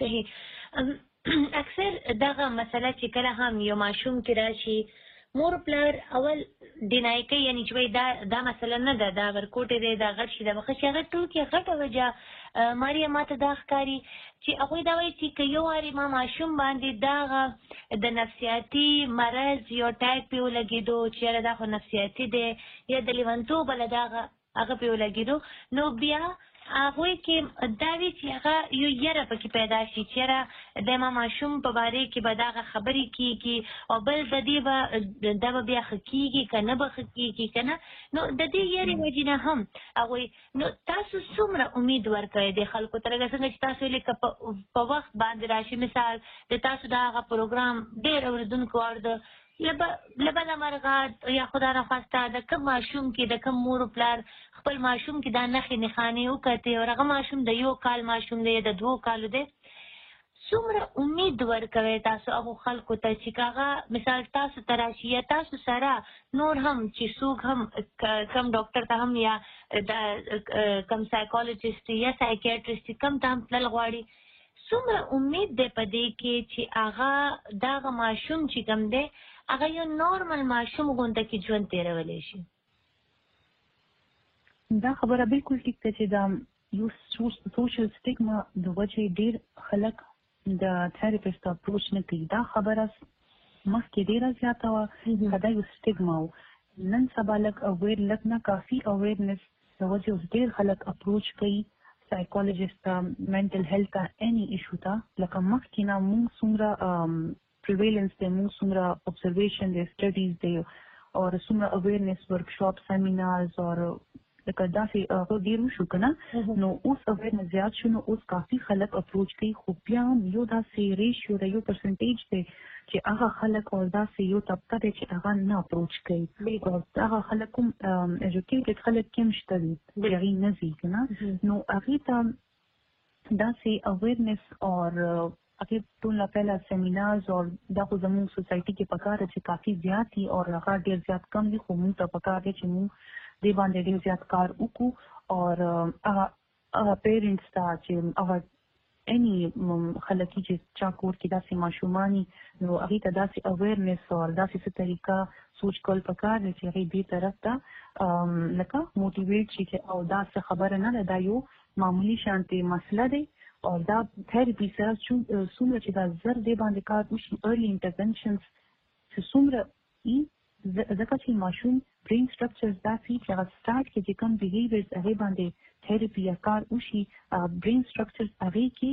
صحیح اکثر دغه مسله چې کله هم یو ماشوم کې راشي مور پلار اول ډینای کوي یعنی چې دا مسله نه ده دا ورکوټې دی دا غټ شي دا بخښي هغه ټول کې غټه وجه ماریا ماته دا ښکاري چې هغوی دا وایي چې که یو وارې ما ماشوم باندې دغه د نفسیاتي مرض یو ټایپ پې ولګېدو چې یاره دا خو نفسیاتي دی یا د لیونتوبه له دغه هغه پې ولګېدو نو بیا هغوی کې دا وي چې هغه یو یره پکې پیدا شي چې یاره د ما ماشوم په بارې کې به دغه خبرې کېږي او بل د دې به دا به بیا ښه کېږي که نه به ښه کېږي که نه نو د دې یرې وجې نه هم هغوی نو تاسو څومره امید ورکوئ د خلکو ته لکه څنګه چې تاسو ویلې که په وخت باندې راشي مثال د تاسو د هغه پروګرام ډېر اورېدونکو اور د لبله مرغه یا خدا نخواسته د کوم ماشوم کې د کوم مور پلار خپل ماشوم کې دا نښې نښانې وکتې او هغه ماشوم د 1 کال ماشوم دی یا د 2 کالو دی څومره امید ورکوئ تاسو هغو خلکو ته چې که هغه مثال تاسو ته راشي یا تاسو سره نور هم چې څوک هم کم ډاکټر ته هم یا د کم سایکالوجسټ یا سایکیاټرسټ کم ته هم تلل غواړي څومره امید دی په دې کې چې هغه دغه ماشوم چې کوم دی هغه یو نارمل ماشوم غونډه کې ژوند تېرولی شي دا خبره بالکل ټیک ده چې دا یو سوشل سټیګما د وجې ډېر خلک د تھراپیسټ اپروچ نه کوي دا خبره مخکې ډېره زیاته وه که دا یو سټیګما و نن سبا لږ نه کافي اویرنس د وجې اوس ډېر خلک اپروچ کوي سایکالوجسټ ته منټل هیلث ته اني ایشو ته لکه مخکې نه مونږ څومره prevalence دی مونږ څومره observation دی studies دی او څومره awareness workshop seminars او لکه داسې هغه ډېر وشو که نه نو اوس awareness زیات شو نو اوس کافي خلک اپروچ کوي خو بیا هم یو داسې ریشیو دی یو پرسنټیج دی چې هغه خلک او داسې یو طبقه دی چې هغه نه اپروچ کوي او هغه خلک هم ایجوکیټډ خلک کې هم شته دي هغې نه ځي که نه نو هغې ته داسې awareness او هغې ټول نه پهله سیمینارز او دا خو زموږ سوسایټي کې پکار ده چې کافي زیات دي او هغه ډېر زیات کم دي خو موږ ته پکار دی چې موږ دې باندې ډېر زیات کار وکړو او هغه پیرنټس ته چې هغه اني خلک چې چا کور کې داسې ماشومان نو هغې ته داسې اویرنس او داسې څه طریقه سوچ کول پکار دی چې هغې دې طرف ته لکه موټیویټ شي او دا څه خبره نه ده دا یو معمولي شانتې مسله دی او دا تھراپي سره څومره چې دا زر دې باندې کار وشي ارلی انټرونشنز چې څومره ځکه چې ماشوم برین سټرکچرز داسې چې هغه سټارټ کې چې کوم بیهیویرز هغې باندې تھیرپي یا کار وشي برین سټرکچرز هغې کې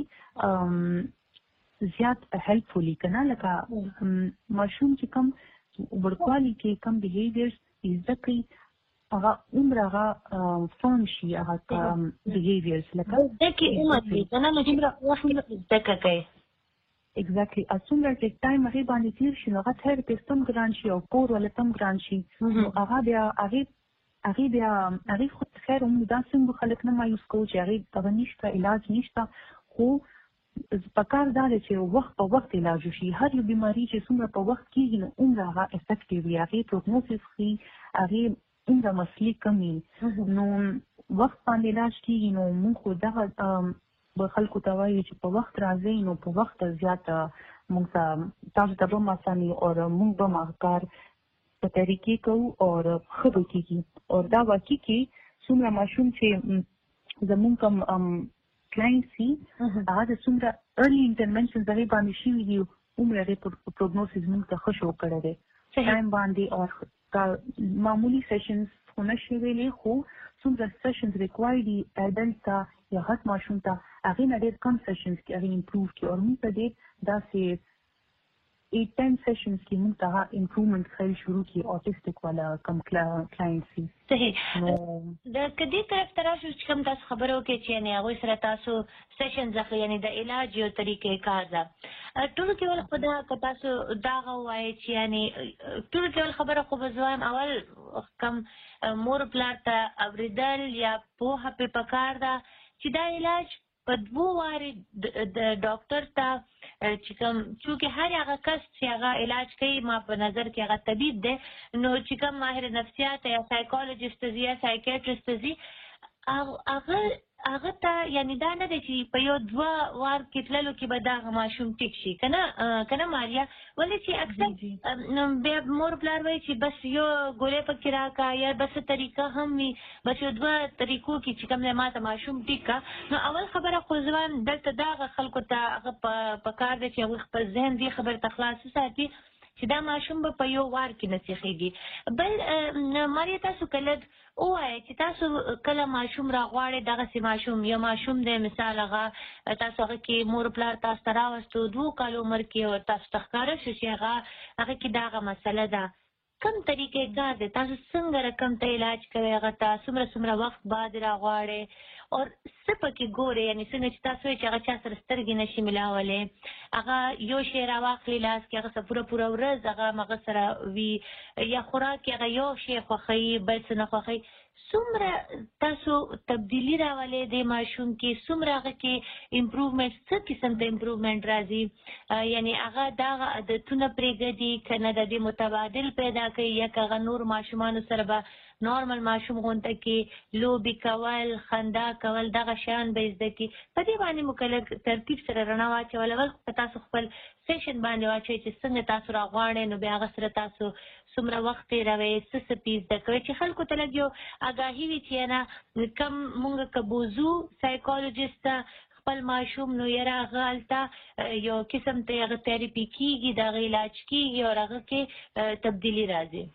زیات هیلپفولي که نه لکه ماشوم چې کوم وړوکوالي کې کوم بیهیویرز زده کړي هغه عمر هغه فارم شي هغه بیهیویرز لکه زده کړي عمر وي که نه نو چې وخت زده کوي exactly څومره ټیک ټایم هغې باندې تېر شي نو هغه تھیرپسټ هم ګران شي او کور والا ته هم ګران شي نو هغه بیا هغې خو خیر هم دا څنګه خلک نه مایوس کوو چې هغې نشته علاج نشته خو پکار دا دی چې وخت په وخت علاج وشي هر یو بیماري چې څومره په وخت کېږي نو عمره هغه افیکټیو وي هغې پروګنوسس ښي هغې عمره مسلې کم وي نو وخت باندې علاج کېږي نو موږ خو دغه به خلکو ته وایو چې په وخت راځئ نو په وخت زیات موږ ته تاسو ته به هم اساني او موږ به هم هغه کار په طریقې کوو او ښه به کېږي او دا واقعي کې څومره ماشوم چې زموږ کوم کلاینټ سي هغه د څومره ارلی انټرونشنز هغې باندې شوي دي عمر هغې پروګنوسس موږ ته ښه شو کړی دی ټایم باندې او معمولي سیشنز خو نه شي ویلی خو څومره سیشنز ریکوایر دي ایډلټ ته یا غټ ماشوم ته هغې نه ډېر کم سیشنز کې هغې امپروو کړي او موږ ته ډېر داسې 8-10 سیشنز کې موږ ته هغه امپروومنټ ښیل شروع کړي اوټسټک والا کم کلاینټ سي صحیح د که دې طرف ته راشو چې کوم تاسو خبره وکړئ چې یعنې هغوی سره تاسو سیشنز اخلئ یعنې د علاج یو طریقې کار ده ټولو کې ول خو دا که تاسو دا هغه ووایئ چې یعنې ټولو کې ول خبره خو به زه وایم اول کم مور پلار ته اورېدل یا پوهه پرې پکار ده چې دا علاج په 2 وارې د ډاکټر ته چې کوم چونکې هر هغه کس چې هغه علاج کوي ما په نظر کې هغه طبیب دی نو چې کوم ماهر نفسیات یا سایکالوجسټ ته ځي یا سایکیټرسټ ته ځي هغه ته یعنې دا نه دی چې په یو 2 وار کې تللو کې به دغه ماشوم ټیک شي که نه ماریا ولې چې اکثر بیا مور پلار وایي چې بس یو ګولۍ پکې راکړه یا بس طریقه هم وي بس یو 2 طریقو کې چې کوم دی ما ته ماشوم ټیک کړه نو اول خبره خو زه وایم دلته دغه خلکو ته هغه په کار دی چې هغوی خپل ذهن دې خبرې ته خلاص وساتي چې دا ماشوم به په یو وار کې نصیحېږي بل ماریا تاسو که لږ ووایئ چې تاسو کله ماشوم راغواړئ دغسې ماشوم یو ماشوم دی مثال هغه تاسو هغه کې مور پلار تاسو ته راوستو 2 کال عمر کې او تاسو ته ښکاره شو چې هغه کې دغه مسله ده کم طریقې کار دی تاسو څنګه رقم ته علاج کوئ هغه ته څومره وخت بعد راغواړئ او څه پکې ګورئ یعنې څنګه چې تاسو وایئ چې هغه چا سره سترګې نشي ملاولی هغه یو شی راواخلي لاس کې هغه سره پوره ورځ هغه مغه سره وي یا خوراک کې هغه یو شی خوښوي بل څه نه خوښوي څومره تاسو تبدیلي راولئ دې ماشوم کې څومره هغه کې امپروومنټ څه قسم ته امپروومنټ راځي یعنې هغه دغه عادتونه پرېږدي که نه د دې متبادل پیدا کوي یا که هغه نور ماشومانو سره به نارمل ماشوم غونته کې لوبې کول خندا کول دغه شیان به زده کړي په دې باندې مو که لږ ترتیب سره رڼا واچول اول په تاسو خپل سیشن باندې واچوئ چې څنګه تاسو راغواړئ نو بیا هغه سره تاسو څومره وخت تېروئ څه پې زده کوئ چې خلکو ته لږ یو آګاهي وي چې نه کم مونږ که بوځو سایکالوجسټ ته خپل ماشوم نو یاره هغه هلته یو قسم ته هغه تھیرپي کېږي د هغه علاج کېږي او هغه کې تبدیلي راځي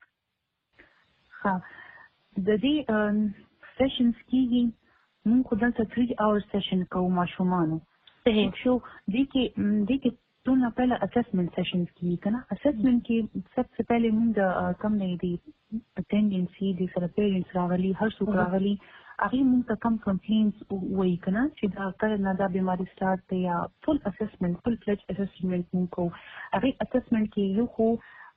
د دې سیشنز کېږي موږ خو دلته 3 hour سیشن کوو ماشومانو شو دې کې دونه پهله اسسمنٹ سیشنز کېږي که نه اسسمنٹ کې सबसे पहले موږ کم نه دي اټینډنسي د سره پیرنټس راغلي هر څوک راغلي هغې موږ ته کم کمپلینټس وایي که نه چې دا کله نه دا بیماري سټارټ دی یا فل اسسمنٹ فل فلج اسسمنٹ موږ کوو هغې اسسمنٹ کې یو خو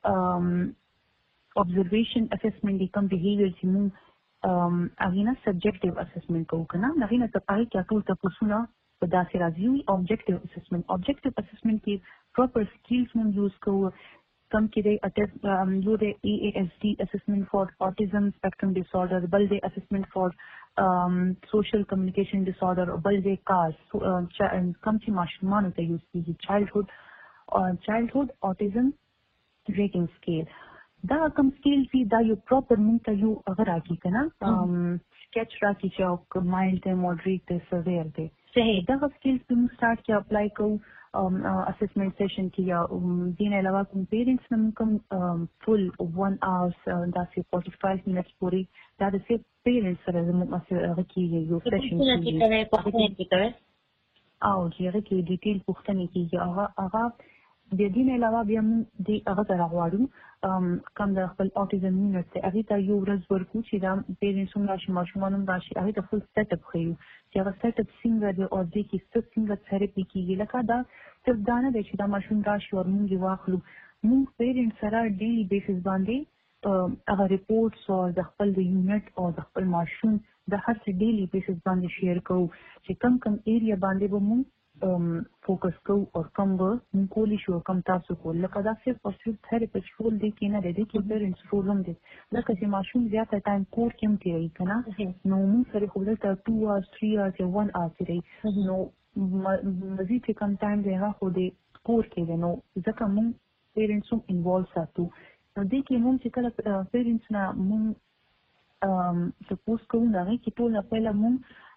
observation assessment دی کوم behavior چې موږ هغې نه subjective assessment کوو که نه هغې نه هغې کې ټول تپوسونه په داسې راځي وي objective assessment کې proper skills موږ یوز کوو کم کې دی یو دی AASD assessment for autism spectrum disorder بل دی assessment for social communication disorder بل دی CAS کم چې ماشومانو ته یوز کېږي childhood autism rating scale دا کم سکیل چې دا یو پراپر مونږ ته یو هغه راکړي که نه سکیچ راکړي چې مایلډ دی موډریټ دی سویر دی صحیح دغه سکیلز به موږ سټارټ کې اپلای کوو اسسمنٹ سیشن کې یا دین علاوه کوم پیرنټس نم کوم فل 1 hours داسې 45 minutes پورې دا د سي پیرنټس سره زموږ سره کېږي یو سیشن کې او چې هغه کې ډیټیل پوښتنې کېږي هغه د دین علاوه بیا موږ د هغه سره غواړو کوم د خپل اوټیزم یونټ ته هغه ته یو ورځ ورکو چې دا پیرنټس هم راشي ماشومان هم راشي هغه ته فل سیټ اپ ښیو چې هغه سیټ اپ څنګه دی او د کې څنګه تھراپي کېږي لکه دا صرف دا نه دی چې دا ماشوم راشي او موږ یې واخلو موږ پیرنټس سره ډیلی بیسس باندې هغه ریپورټس او د خپل د یونټ او د خپل ماشوم د هر څه ډیلی بیسس باندې شیر کوو چې کم ایریا باندې به موږ فوکس کوو او کوم به موږ کولی شو کم تاسو کول لکه دا صرف او صرف تھراپیسټ رول دی کې نه دی کې پیرنټس رول هم دی لکه چې ماشوم زیاته ټایم کور کې هم تیروي که نه نو موږ سره خو دلته 2 hours 3 hours یا 1 hour تیروي نو مزید چې کم ټایم دی هغه خو د کور کې دی نو ځکه موږ پیرنټس هم انوالو ساتو نو دې کې موږ چې کله پیرنټس نه موږ سپوز کوو د هغې کې ټول نه پهله موږ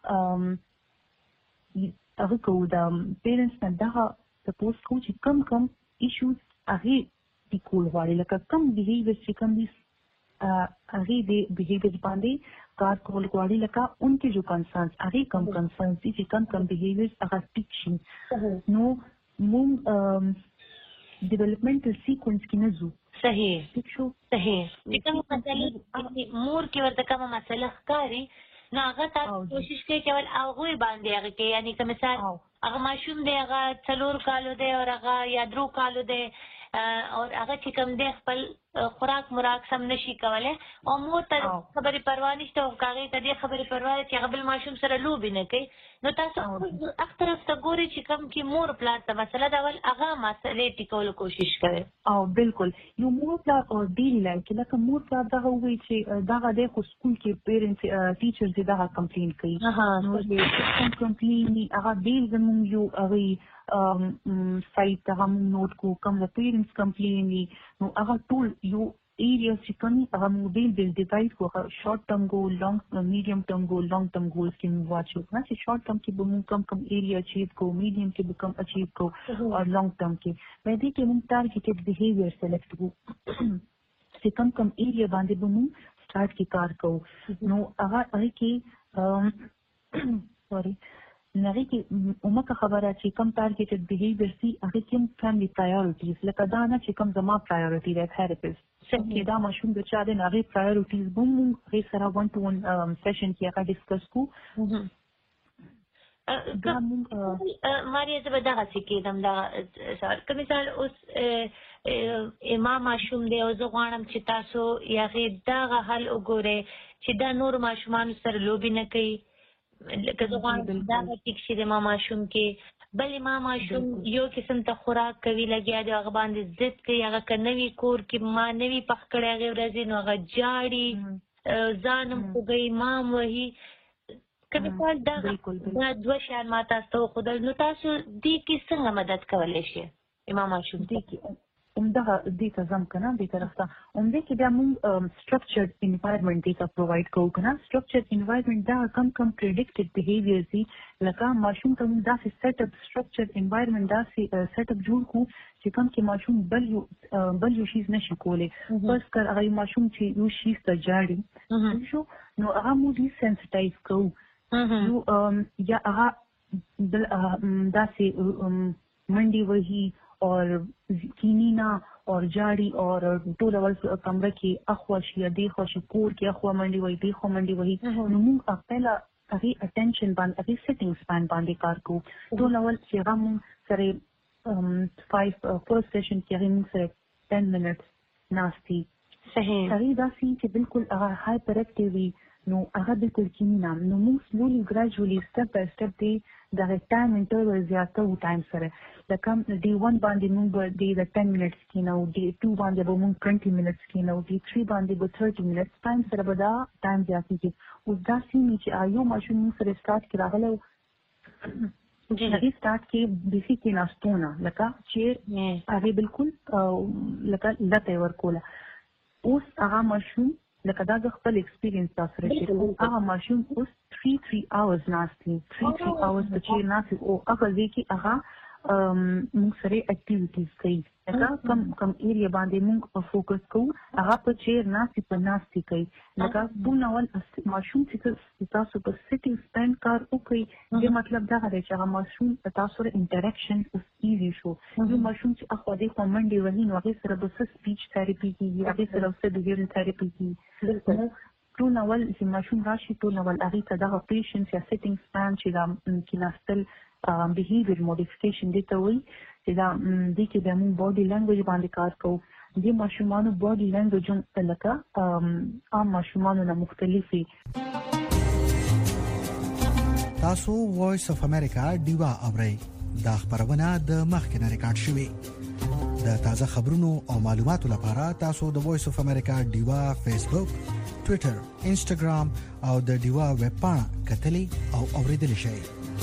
هغه کوو د پیرنټس نه دغه سپوز کوو چې کم ایشوز هغې دې کول غواړي لکه کم بهیویرز چې کم دي هغې د بهیویرز باندې کار کول غواړي لکه انکې جو کنسرنس هغې کم کنسرنس دي چې کم بهیویرز هغه ټیک شي نو موږ ډیولپمنټل سیکوینس کې نه ځو صحیح صحیح کوم مسله مور کې ورته کومه مسله ښکاري نو هغه تاسو کوشش کوي چې ول هغه باندې هغه کې یعنی که مثال هغه ماشوم دی هغه 4 کالو دی او هغه یا 3 کالو دی او هغه چې کوم دی خپل خوراک مراک سم نشي کولای او مور ته خبرې پروا نشته او هغه ته دې خبرې پروا چې هغه بل ماشوم سره لوبي نه کوي نو تاسو اکثر ته ګوري چې کوم کې مور پلار ته مسله دا ول هغه مسلې ټیکول کوشش کوي او بالکل یو مور پلار او ډیلی لایف کې لکه مور پلار دا وایي چې دا د سکول کې پیرنټس ټیچرز دا کمپلین کوي نو کوم کمپلین هغه ډیر زموږ یو هغه سایت هغه نوٹ کو کوم د پیرنټس کمپلین نو هغه ټول یو ایریا چې کوم هغه موږ بیل ډیوایډ کوو شارټ ټرم ګول لانګ میډیم ټرم ګول لانګ ټرم ګولز کې موږ واچو نه چې شارټ ټرم کې به موږ کم ایریا اچیو کوو میډیم کې به کم اچیو کوو او لانګ ټرم کې مې دې کې موږ ټارګټډ بیهیویر سلیکټ کوو چې کم ایریا باندې به موږ سٹارټ کې کار کوو نو هغه کې سوري نغې کې عموما خبره چې کم ټارګټډ بیهیویر سي هغه کې فیملی پرایورټیز لکه دا نه چې کم زما پرایورټي دی تھراپیسټ چې دا ماشوم د چا د هغې پرایورټیز به موږ هغې سره 1-to-1 سیشن کې هغه ډسکس کوو ماریا زه به دغسې کېدم دغه که مثال اوس ما ماشوم دی او زه غواړم چې تاسو هغې دغه حل وګورئ چې دا نور ماشومانو سره لوبې نه کوي لکه زه غواړم دغه ټیک شي د ما ماشوم کې بلې ما ماشوم یو قسم ته خوراک کوي لګیا دی هغه باندې ضد کوي هغه که نوي کور کې ما نوي پخ کړی هغې ورځې نو هغه جاړي ځان هم خوږوي ما هم وهي که مثال دا 2 شیان ما تاسو ته وښودل نو تاسو دې کې څنګه مدد کولی شئ ما ماشوم دې کې همدغه دې ته ځم که نه دې طرف ته همدې کې بیا موږ سټرکچرډ انوایرمنټ دې ته پرووایډ کوو که نه سټرکچرډ انوایرمنټ دا کم پریډکټډ بیهیویرز دي لکه ماشوم ته موږ داسې سیټ اپ سټرکچرډ انوایرمنټ داسې سیټ اپ جوړ کړو چې کوم کې ماشوم بل یو شیز نشي کولی بس که هغه ماشوم چې یو شیز ته جاړي شو نو هغه موږ ډیسنسټایز کوو یا هغه داسې منډې وهي اور کینینا اور جاڑی اور ټول اول کمره کې اخوا شي یا دی خوا شي کور کې اخوا منډي وي دی خوا منډي وي نو موږ خپل هغه اټینشن باندې هغه سیټینګ سپان باندې کار کوو ټول اول چې هغه موږ سره 5 فرست سیشن کې هغه موږ سره 10 منټس ناستي صحیح دا سي چې بالکل هغه هایپر اکټیو وي نو هغه بالکل کینینا نو موږ سلولي ګریجوالي سټپ بای سټپ دی د ټایم انټرول زیاتو ټایم سره لکه ډي 1 باندې موږ د 10 منټس کې نو ډي 2 باندې به موږ 20 منټس کې نو ډي 3 باندې به 30 منټس ټایم سره به دا ټایم زیاتېږي اوس دا سیمې چې یو ماشوم موږ سره سټارټ کې راغلی هغې سټارټ کې بیسي کې ناستونه لکه چې هغې بالکل لکه لته یې ورکوله اوس هغه ماشوم لکه دا د خپل ایکسپیرینس تاسو سره شیر کوم هغه ماشوم اوس 3 hours ناست دي 3 hours په چیر ناست او هغه ځای کې هغه موږ سره اکټیویټیز کوي لکه کم ایریا باندې موږ فوکس کوو هغه په چیر ناستې په ناستې کوي لکه ټول اول ماشوم چې تاسو په سیټینګ سپینډ کار وکړي دې مطلب دا دی چې هغه ماشوم تاسو سره انټریکشن ایزي شو یو ماشوم چې اخو دې په منډه وهي نو هغه سره بس سپیچ تھراپي کیږي هغه سره بیهیویر تھراپي کیږي ټول اول چې ماشوم راشي ټول اول هغه ته دغه پیشنس یا سیټینګ سپان چې دا کیناستل behavior modification دې ته وایي چې دا دې کې د موږ باډي لینګویج باندې کار کوو دې ماشومانو باډي لینګویج هم لکه عام ماشومانو نه مختلفي تاسو وایس اف امریکا دیوا اورئ دا خبرونه د مخکنه ریکارډ شوې د تازه خبرونو او معلوماتو لپاره تاسو د وایس اف امریکا دیوا فیسبوک ټوئیټر انسټاګرام او د دیوا ویب پاڼه کتلې او اوریدل شئ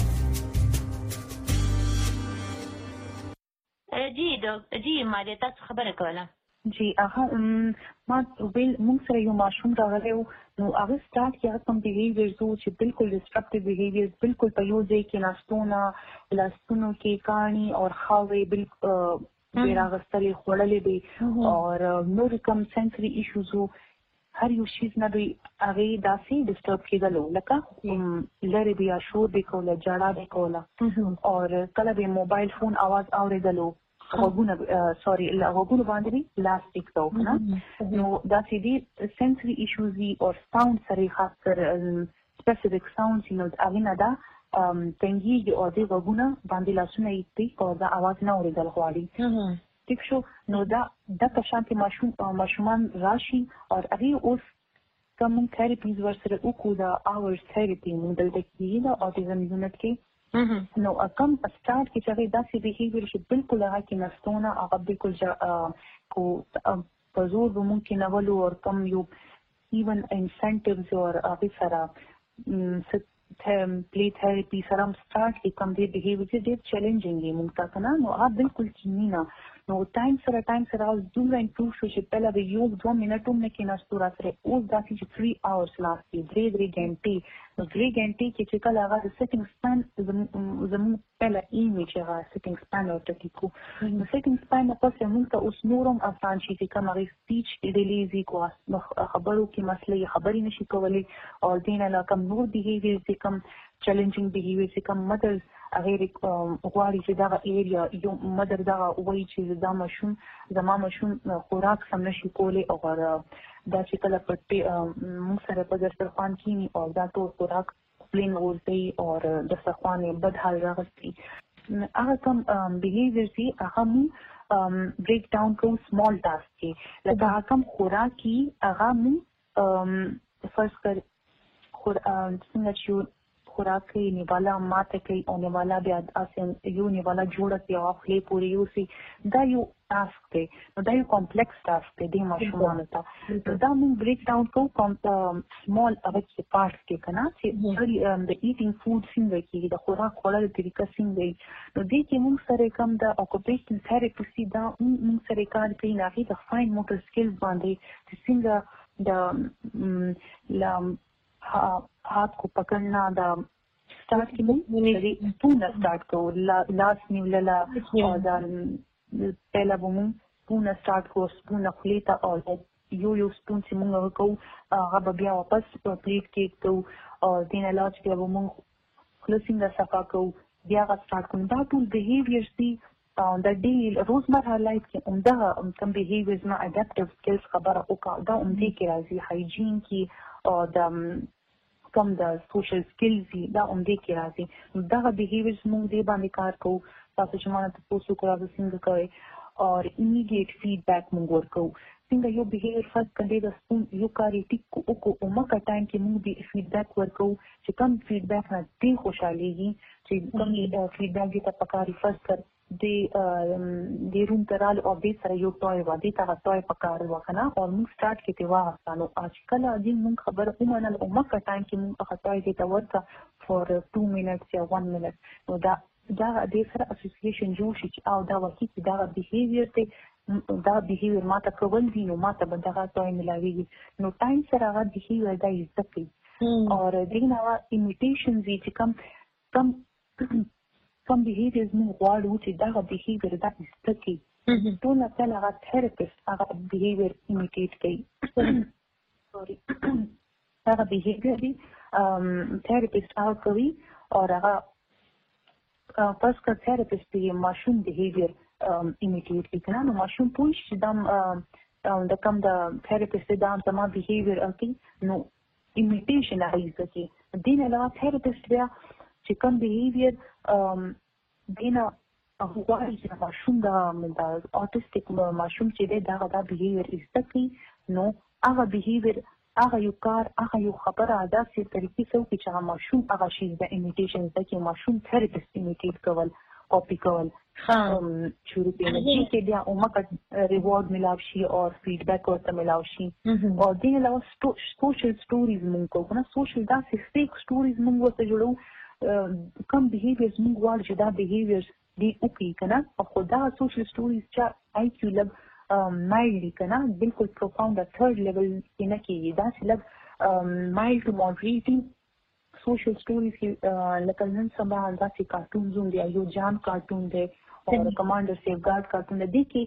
جی ما دې تاسو خبره کوله جی هغه ما ویل موږ سره یو ماشوم راغلی نو هغه سٹارټ کې کوم بیهیویرز چې بالکل ډسټرپټیو بیهیویرز بالکل په یو ځای کې ناستونه لاسونو کې کانی او خاوي بالکل بیراغستلې خړلې دي او نور کوم سنسري ایشوز هر یو شي نه دی هغه داسې ډسټرب کېدلو لکه لری بیا شور دی کوله جړه دی کوله او کله به موبایل فون आवाज اوریدلو غوګونه غوګونه باندې لاستیک تو نه نو دا سې دي سنسري ایشوز او ساوند سره خاص کر سپیسیفیک ساوندز نو هغه نه دا تنګي او د غوګونه باندې لاسونه ایتي او دا आवाज نه اوریدل غواړي ټیک شو نو دا په شانتي ماشومان راشي او هغه اوس کوم تھراپیز ورسره وکړو دا اورز تھراپي موږ دلته کې دا اوټیزم یونټ کې نو کوم سٹارټ کې چې داسې بیهیویر چې بالکل هغه کې نستونه هغه بالکل کو په زور به ممکن اولو او کم یو ایون انسنټیوز او هغه سره پلی تھراپي سره سٹارټ کې کوم دی بیهیویر چې ډېر چیلنجینګ دی موږ ته کنه نو هغه بالکل کینینا نو ټایم سره دومره امپروو شو چې پهله به یو 2 منټو نه کې نستو را سره اوس داسې چې 3 hours لاستي 3 غنټې نو 3 غنټې کې چې کله هغه سیټینګ سپان زموږ پهله ایمیج هغه سیټینګ سپان او ټکو نو سیټینګ سپان په څه موږ ته اوس نورم آسان شي چې کوم هغه سپیچ ډیلیزي کو خبرو کې مسلې خبرې نشي کولای او دین لا کوم نور بیهیویر چې کوم چیلنجینګ بیهیویر چې کوم مدرز غیر غواړي چې دا ایریا یو مدر دا وایي چې دا ماشوم زما ماشوم خوراک سم نشي کولی او دا چې کله پټي موږ سره په دسترخوان کینی او دا ټول خوراک پلین ورته او دسترخوان بد حال راغستي هغه کوم بیهیویر چې هغه مو بریک ډاون کو سمال ټاسک کې لکه کوم خوراکي هغه مو فرض کر څنګه چې خوراک کې نیوالا ماته کوي او نیوالا بیا اسن یو نیوالا جوړه کوي او خپل پوری یو سي دا یو ټاسک دی نو دا یو کمپلیکس ټاسک دی د ماشومانو ته دا موږ بریک ډاون کوو سمال اوټ پارټس کې کنه چې د ایټینګ فود څنګه کې د خوراک خوړلو طریقه څنګه نو دې کې موږ سره کوم د اوکوپیشن تھراپي دا موږ سره کار کوي نه د فاین موټر سکلز باندې چې څنګه د हाथ को पकड़ना दा start की मेरी पूना स्टार्ट को लास्ट निवला और दा पहला वो पूना स्टार्ट को पूना खुलेता और यो स्पून से मुंगा को गबा बिया वापस प्लेट केक तो और दिन लास्ट के वो मुंग खुलसिंग दा सफा को बिया का स्टार्ट को दा टू बिहेवियर सी दा डे रोजमर्रा लाइफ के उमदा कम बिहेवियर्स में अडैप्टिव स्किल्स खबर ओका दा उमदे के राजी हाइजीन की او د کوم د سوشل سکلز دا اومدې کې راځي دا بیهیویرز موږ دې باندې کار کوو تاسو چې مانه تاسو کوو څنګه کوي او ایمیډیټ فیډبیک موږ ورکو څنګه یو بیهیویر فرست کړي د سپون یو کاری ټیک او مکه ټایم کې موږ دې فیډبیک ورکو چې کوم فیډبیک نه دې خوشاليږي چې کوم فیډبیک دې ته پکاري فرست کړ د روم ترال او دې سره یو ټوي ودی تا ټوي پکار وکنه او موږ سٹارټ کې تی واغستانو اجکل دې موږ خبر اومنل او مکه ټایم کې موږ خطای دې تا ورته فور 2 minutes یا 1 minute نو دا دې سره اسوسییشن جوړ شي او دا وکی چې دا بیهیویر ته دا بیهیویر ماته کول دي نو ماته بدغه ټوي ملاويږي نو ټایم سره هغه بیهیویر دا یزدکې او دې نو ایمیټیشن چې کم کوم بیهیویرز موږ غواړو چې دغه بیهیویر دا زده کړي ټول اصل هغه تھراپیست هغه بیهیویر ایمیټیټ کوي هغه بیهیویر دی تھراپیست هغه کوي او هغه فرست کا تھراپیست دی ماشوم بیهیویر ایمیټیټ کوي کنه نو ماشوم پوه شي دا د کوم د تھراپیست دا زما بیهیویر کوي نو ایمیټیشن هغه کوي دین علاوه تھراپیست بیا چې کوم بیهیویر دینه غواړي چې ماشوم د اوټیسټیک ماشوم چې دی دا بیهیویر زده کړي نو هغه بیهیویر هغه یو کار هغه یو خبره داسې طریقې سره چې هغه ماشوم هغه شی د ایمیټیشن زده کړي ماشوم تھراپیست ایمیټیټ کول کاپی کول شروع کړي چې بیا عمر ریوارډ ملاوي شي او فیډبیک ورته ملاوي شي او دین علاوه سوشل سټوریز موږ کوو نه سوشل داسې فیک سټوریز موږ ورته جوړو کوم بیهیویرز موږ غواړو چې دا بیهیویرز دی اوکې کنه او خدا سوشل سټوریز چې آی کیو لګ مایلډ کنه بالکل پروفاوند تھرد لیول کې نه کېږي دا چې لګ مایلډ ټو مودریټینګ سوشل سټوریز کې لکه نن سبا داسې کارټونز هم دی یو جان کارټون دی او کمانډر سیف ګارد کارټون دی کې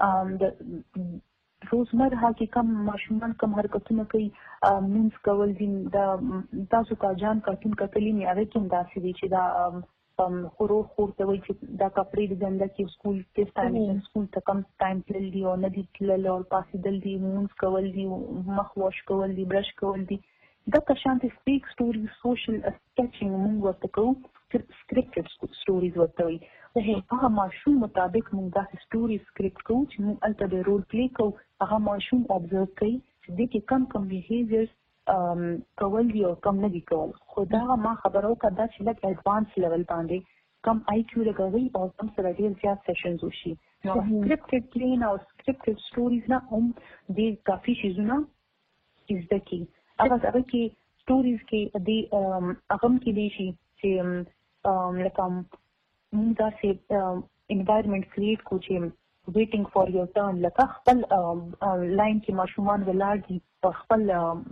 روزمره کې کم ماشومان کم حرکتونه کوي مینس کول دي دا تاسو کا جان کارټون کتلی نه هغه کوم داسې دي چې دا خورو ته وایي چې دا کپړې د ګنده کې سکول کې ټایم سکول ته کم ټایم تلل دي او نه دي تلل او پاسېدل دي مونږ کول دي مخ واش کول دي برش کول دي دا کشانت فیک سټوري سوشل اسکیچینګ مونږ ورته کوو سکرپټډ سټوریز ورته وایي هغه ماشوم مطابق مونږ داسې سټوري سکرپټ کوو چې مونږ هلته د رول پلی کوو هغه ماشوم ابزرو کوي چې دې کې کم بیهیویرز کول دي او کم نه دي کول خو دا ما خبرو کړه دا چې لږ ایډوانس لیول باندې کم آی کیو لګوي او کم سره ډېر زیات سیشنز وشي نو سکرپټډ پلین او سکرپټډ سټوریز نه هم دې کافي شیزونه زده کړي هغه کې سټوریز کې دې هغه کې دي چې لکه موږ داسې انوایرمنټ کریټ کو چې waiting for your turn لکه خپل لاین کې ماشومان ولاړ دي او خپل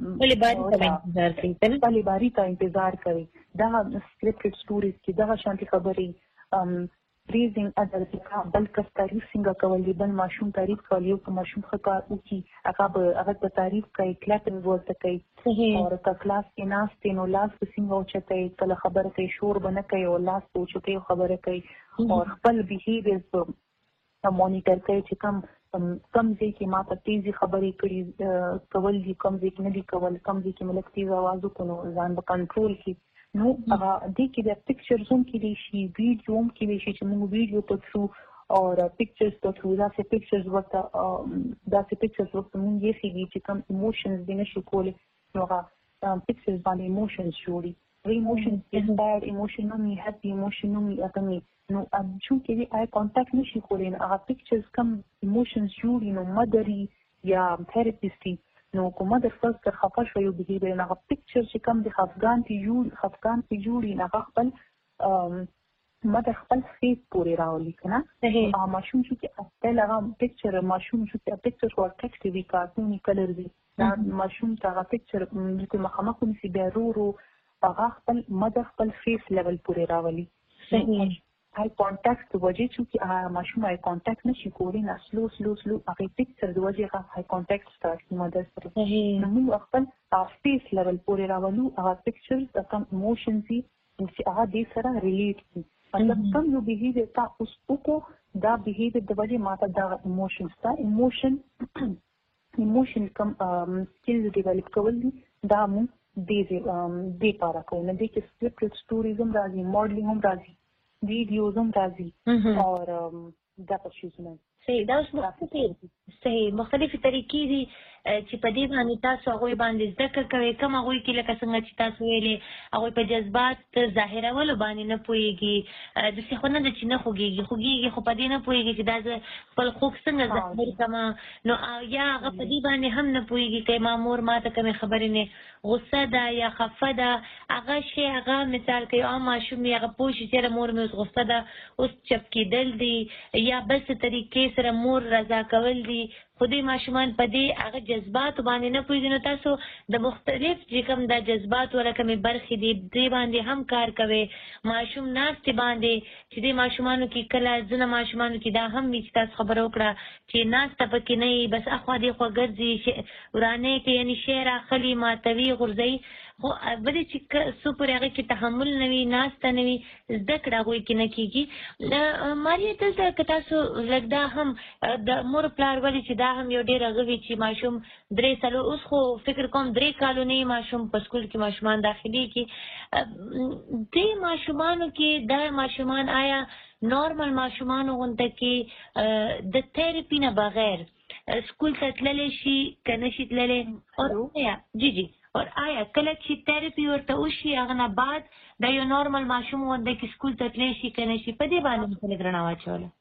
باری ته انتظار کوي دا سکرپټډ سټوریز کې دا شانتي خبرې پریزینګ ادر بل کس تعریف څنګه کول دي بل ماشوم تعریف کول یو ماشوم ښکار وکي هغه په تعریف کوي کلاپینګ ورته کوي او که کلاس کې ناست نو لاس په څنګه اوچتای کله خبره کوي شور بنه کوي او لاس په اوچتای خبره کوي او خپل بیهیویرز مونیټر کوي چې کم ځای کې ما ته تیزی خبرې کړي کول دي کم ځای کې نه دي کول کم ځای کې ملک تیز आवाज وکړو ځان په کنټرول کې نو هغه دې کې د پکچرز هم کې دي شي ویډیو هم کې دي چې موږ ویډیو په ثرو او پکچرز په ثرو داسې پکچرز ورته موږ یې سیږي چې کم ایموشنز دي نشي کولی نو هغه پکچرز باندې ایموشنز جوړي ایموشنز بیډ ایموشن هم هیپي ایموشن هم اګني نو چونکې دې آی کانټیکټ نشي کولی نو هغه پکچرز کم ایموشنز جوړي نو مدري یا تھراپیسټي نو کومه د فرست خفه شو یو بیهیویر نه پکچر چې کم د خفګان ته جوړي نه خپل مده خپل فیس پورې راولي کنه ماشوم چې خپل هغه پکچر ماشوم چې پکچر ورټیکټ وی کارتوني کلر وی دا ماشوم ته پکچر چې مخامخ نشي بیا ورو هغه خپل مده خپل فیس لیول پورې راولي آی کانټیکټ د وجې چې ماشوم آی کانټیکټ نشي کولی نه سلو هغه پکچر د وجې هغه آی کانټیکټ سٹارټ مده سره نو موږ خپل فیس لیول پورې راولو هغه پکچر د کوم ایموشنز دي چې هغه دې سره ریلیټ دي مطلب کوم یو بیهیویر تاسو وکړو دا بیهیویر د وجې ماته دا ایموشنز دا ایموشن کوم سکلز ډیولپ کول دي دا موږ دې پاره کوو نه دې کې سکرپټډ سټوریز هم راځي ماډلینګ هم راځي ویډیوز هم راځي او دا په شیزونه صحیح دا اوس مختلفې طریقې دي چې په دې باندې تاسو هغوی باندې زده کړه کوئ کوم هغوی کې لکه څنګه چې تاسو ویلې هغوی په جذبات ظاهرولو باندې نه پوهېږي داسې خو نه ده چې نه خوږېږي خو په دې نه پوهېږي چې دا زه خپل خوږ څنګه ظاهر کړمه نو یا هغه په دې باندې هم نه پوهېږي که ما مور ما ته کومې خبرې نه غصه ده یا خفه ده هغه شی هغه مثال کوي عام ماشوم یې هغه پوه شي چې مور مې اوس غصه ده اوس چپ کېدل دي یا بل څه طریقې سره مور رضا کول دي خو دوی ماشومان په دې هغه جذباتو باندې نه پوهېږي. نو تاسو د مختلف چې کوم د جذبات ولا کومې برخې دي دې باندې هم کار کوئ. ماشوم ناستې باندې چې دې ماشومانو کې کله ځینو ماشومانو کې دا هم وي چې تاسو خبره وکړه چې ناسته پکې نه وي، بس اخوا دېخوا ګرځي، ورانۍ کوي، یعنې شی راخلي، ماتوي، غورځوي. خو بلې چې څو پورې هغې کې تحمل نه وي، ناسته نه وي، زده کړه هغوی کې نه کېږي. ماریا دلته که تاسو لږ دا هم د مور پلار ولې چې دا هم یو ډېر هغه وي چې ماشوم 3 اوس خو فکر کوم 3 کالو نه ماشوم په سکول کې ماشومان داخلېږي. دې ماشومانو کې دا ماشومان آیا نارمل ماشومانو غونته کې د تھیرپي نه بغیر سکول ته تللی شي که نه شي تللی؟ جی اور آیا کله چې تھیرپي ورته وشي هغه نه بعد دا یو نارمل ماشوم غونته کې سکول ته تللی شي که نه شي؟ په دې باندې مې لږ رڼا واچوله.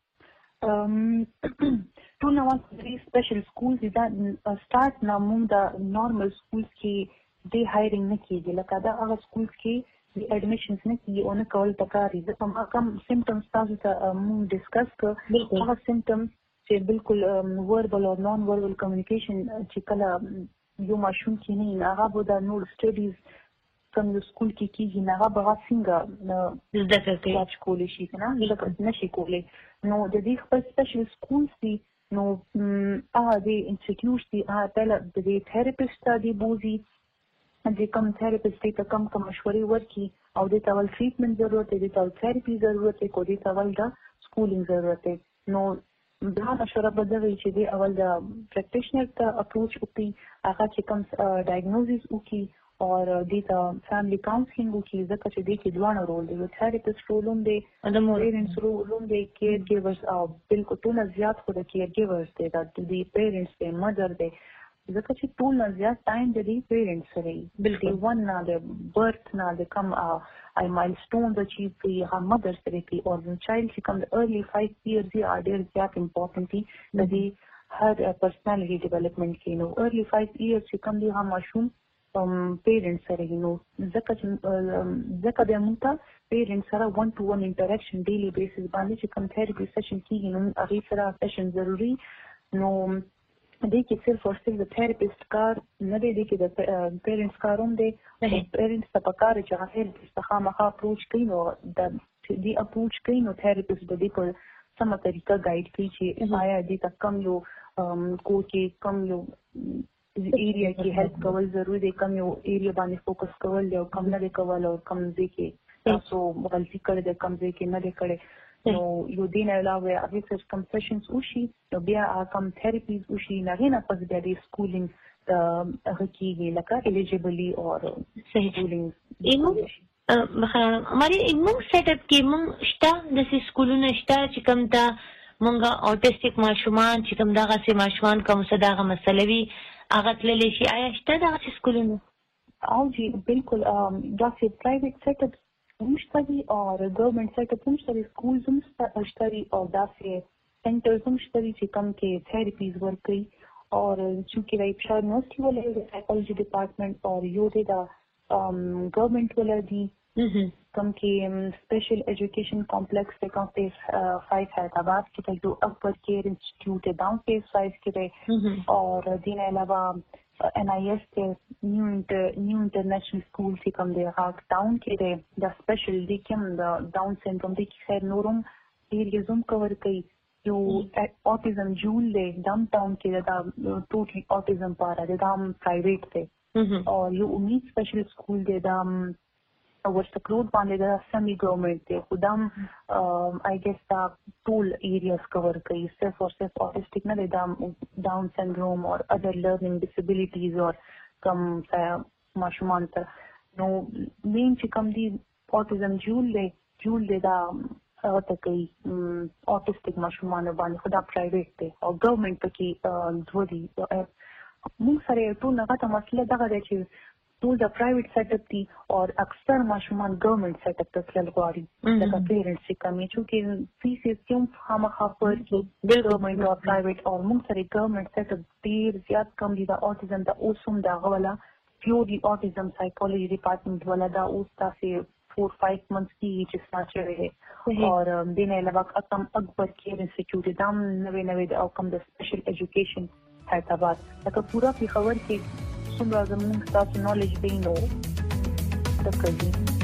ټول نوان سپیشل سکولز دا سٹارټ نه مونږ د نارمل سکولز کې د هایرینګ نه کېږي، لکه دا هغه سکولز کې د اډمیشنز نه کېږي او نه کول پکار دي. ځکه ما کوم سمټمز تاسو ته مونږ ډسکس کړ، هغه سمټمز چې بالکل وربل او نان وربل کمیونیکیشن چې کله یو ماشوم کې نه هغه به د نور سټډیز کوم یو سکول کې کېږي نه هغه به هغه څنګه زده کولی شي که نه لکه نه شي کولی. نو د دې خپل سپیشل سکولز دي، نو هغه د انسټیټیوټس دي، هغه پهله د دې تھیرپسټ ته دي بوځي، د کوم تھیرپسټ دی ته کوم مشورې ورکړي او دې ته اول ټریټمنټ ضرورت دی، دې ته اول تھیرپي ضرورت دی، کو دې ته اول د سکولینګ ضرورت دی. نو دا مشوره به دا وي چې دې اول د پریکټیشنر ته اپروچ وکړي، هغه چې کوم ډایګنوزس وکړي او دې ته فیملی کاونسلینګ وکړي، ځکه چې دې کې دواړه رول دی، یو تھیرپسټ رول هم دی، د پیرنټس رول هم دی، کیر ګیورز او بالکل ټول زیات خو د کیر ګیورز دی، د دې پیرنټس دی، مدر دی، ځکه چې ټول نه زیات ټایم د دې پیرنټس سره وي. بالکل ون نه د برث نه د کوم مایلسټونز اچیو کوي هغه مدر سره کوي، او د چایلډ چې کوم د ارلی 5 years دي ډېر زیات امپورټنټ دي د دې هر پرسنالټي ډیولپمنټ کې. نو ارلی 5 years چې کوم دي هغه ماشوم پیرنټس سره وي، نو ځکه بیا موږ ته پیرنټس سره 1-to-1 انټریکشن ډیلی بیسس باندې چې کوم تھیرپي سیشن کېږي نو هغې سره سیشن ضروري. نو دې کې صرف او صرف د تھیرپسټ کار نه دی، دې کې د پیرنټس کار هم دی. پیرنټس ته پکار دی چې هغه تھیرپسټ ته خامخا اپروچ کوي، نو دې اپروچ کوي نو تھیرپسټ د دې په سمه طریقه ګایډ کوي چې آیا دې ته کم یو کو کې کم یو ایریا کې هیلپ کول ضروري دی، کم یو ایریا باندې فوکس کول دی او کم نه دی کول، او کم ځای کې تاسو غلطي کړې ده، کم ځای کې نه دی کړې. نو یو دې نه علاوه هغې سره کوم سیشنز وشي نو بیا کوم تھیرپیز وشي، نو هغې نه پس بیا د سکولینګ هغه کېږي لکه ایلیجیبلي او سکولینګ. ماریا موږ سیټ اپ کې موږ شته داسې سکولونه شته چې کوم ته موږ اوټسټیک ماشومان چې کوم دغسې ماشومان کوم څه دغه مسله وي هغه تللی شي؟ آیا شته دغسې سکولونه؟ او جی بالکل داسې پرایویټ سیټ اپ هم شته دي او ګورنمنټ سیټ اپ هم شته دي، سکولز هم شته دي او داسې سینټرز هم شته دي چې کوم کې تھیرپیز ورکوي. او چونکې د فشار یونیورسټي والا د سایکالوجي ډپارټمنټ او یو دی د ګورنمنټ والا دي، کوم کې سپیشل ایجوکیشن کمپلیکس دی، کوم فیز 5 حیدرآباد کې دی، جو اکبر کیئر انسټیټیوٹ ہے داؤں فیز 5 کې دی، اور دین علاوہ NIS ته نیو انټرنیشنل سکول چې کوم دی هغه ټاون کې دی، دا سپیشل دی کوم د ډاون سینډروم دی کې خیر نورم ایریاز هم کور کوي. یو اوټیزم جول دی ډاون ټاون کې دا ټوټلی اوټیزم پاره دی، دا هم پرایویټ دی. او یو امید سپیشل سکول دی دا ورسټک روډ باندې دا سیمی ګورنمنټ دی، خو دا آی ګیس دا ټول ایریاز کور کوي، صرف او صرف اوټیسټک نه دی، دا ډاون سینډروم او ادر لرنینګ ډسیبلیټیز او کم ماشومان ته. نو مین چې کوم دی اوټیزم جول دی دا هغه ته کوي اوټیسټک ماشومانو باندې، خو دا پرایویټ دی او ګورنمنټ پکې دوه دي. موږ سره ټول هغه مسله دغه دی چې ټول د پرایویټ سیټ اپ دي او اکثر ماشومان ګورنمنټ سیټ اپ ته تلل غواړي، لکه پیرنټس چې کوم چونکې فیسز کې هم خامخا فرق دي ګورنمنټ او پرایویټ. او موږ سره ګورنمنټ سیټ اپ ډېر زیات کم دي. د اوټیزم د اوس هم د هغه والا پیورلی اوټیزم سایکالوجي ډپارټمنټ والا دا اوس تاسې 4-5 months کی چې ساتره اور دینه علاوه کم اکبر کیر انسټیټیوټ دام نوې او کم د سپیشل ایجوکیشن حیدرآباد لکه پورا په خبر کې څومره زموږ تاسو نالج دی نو تکلی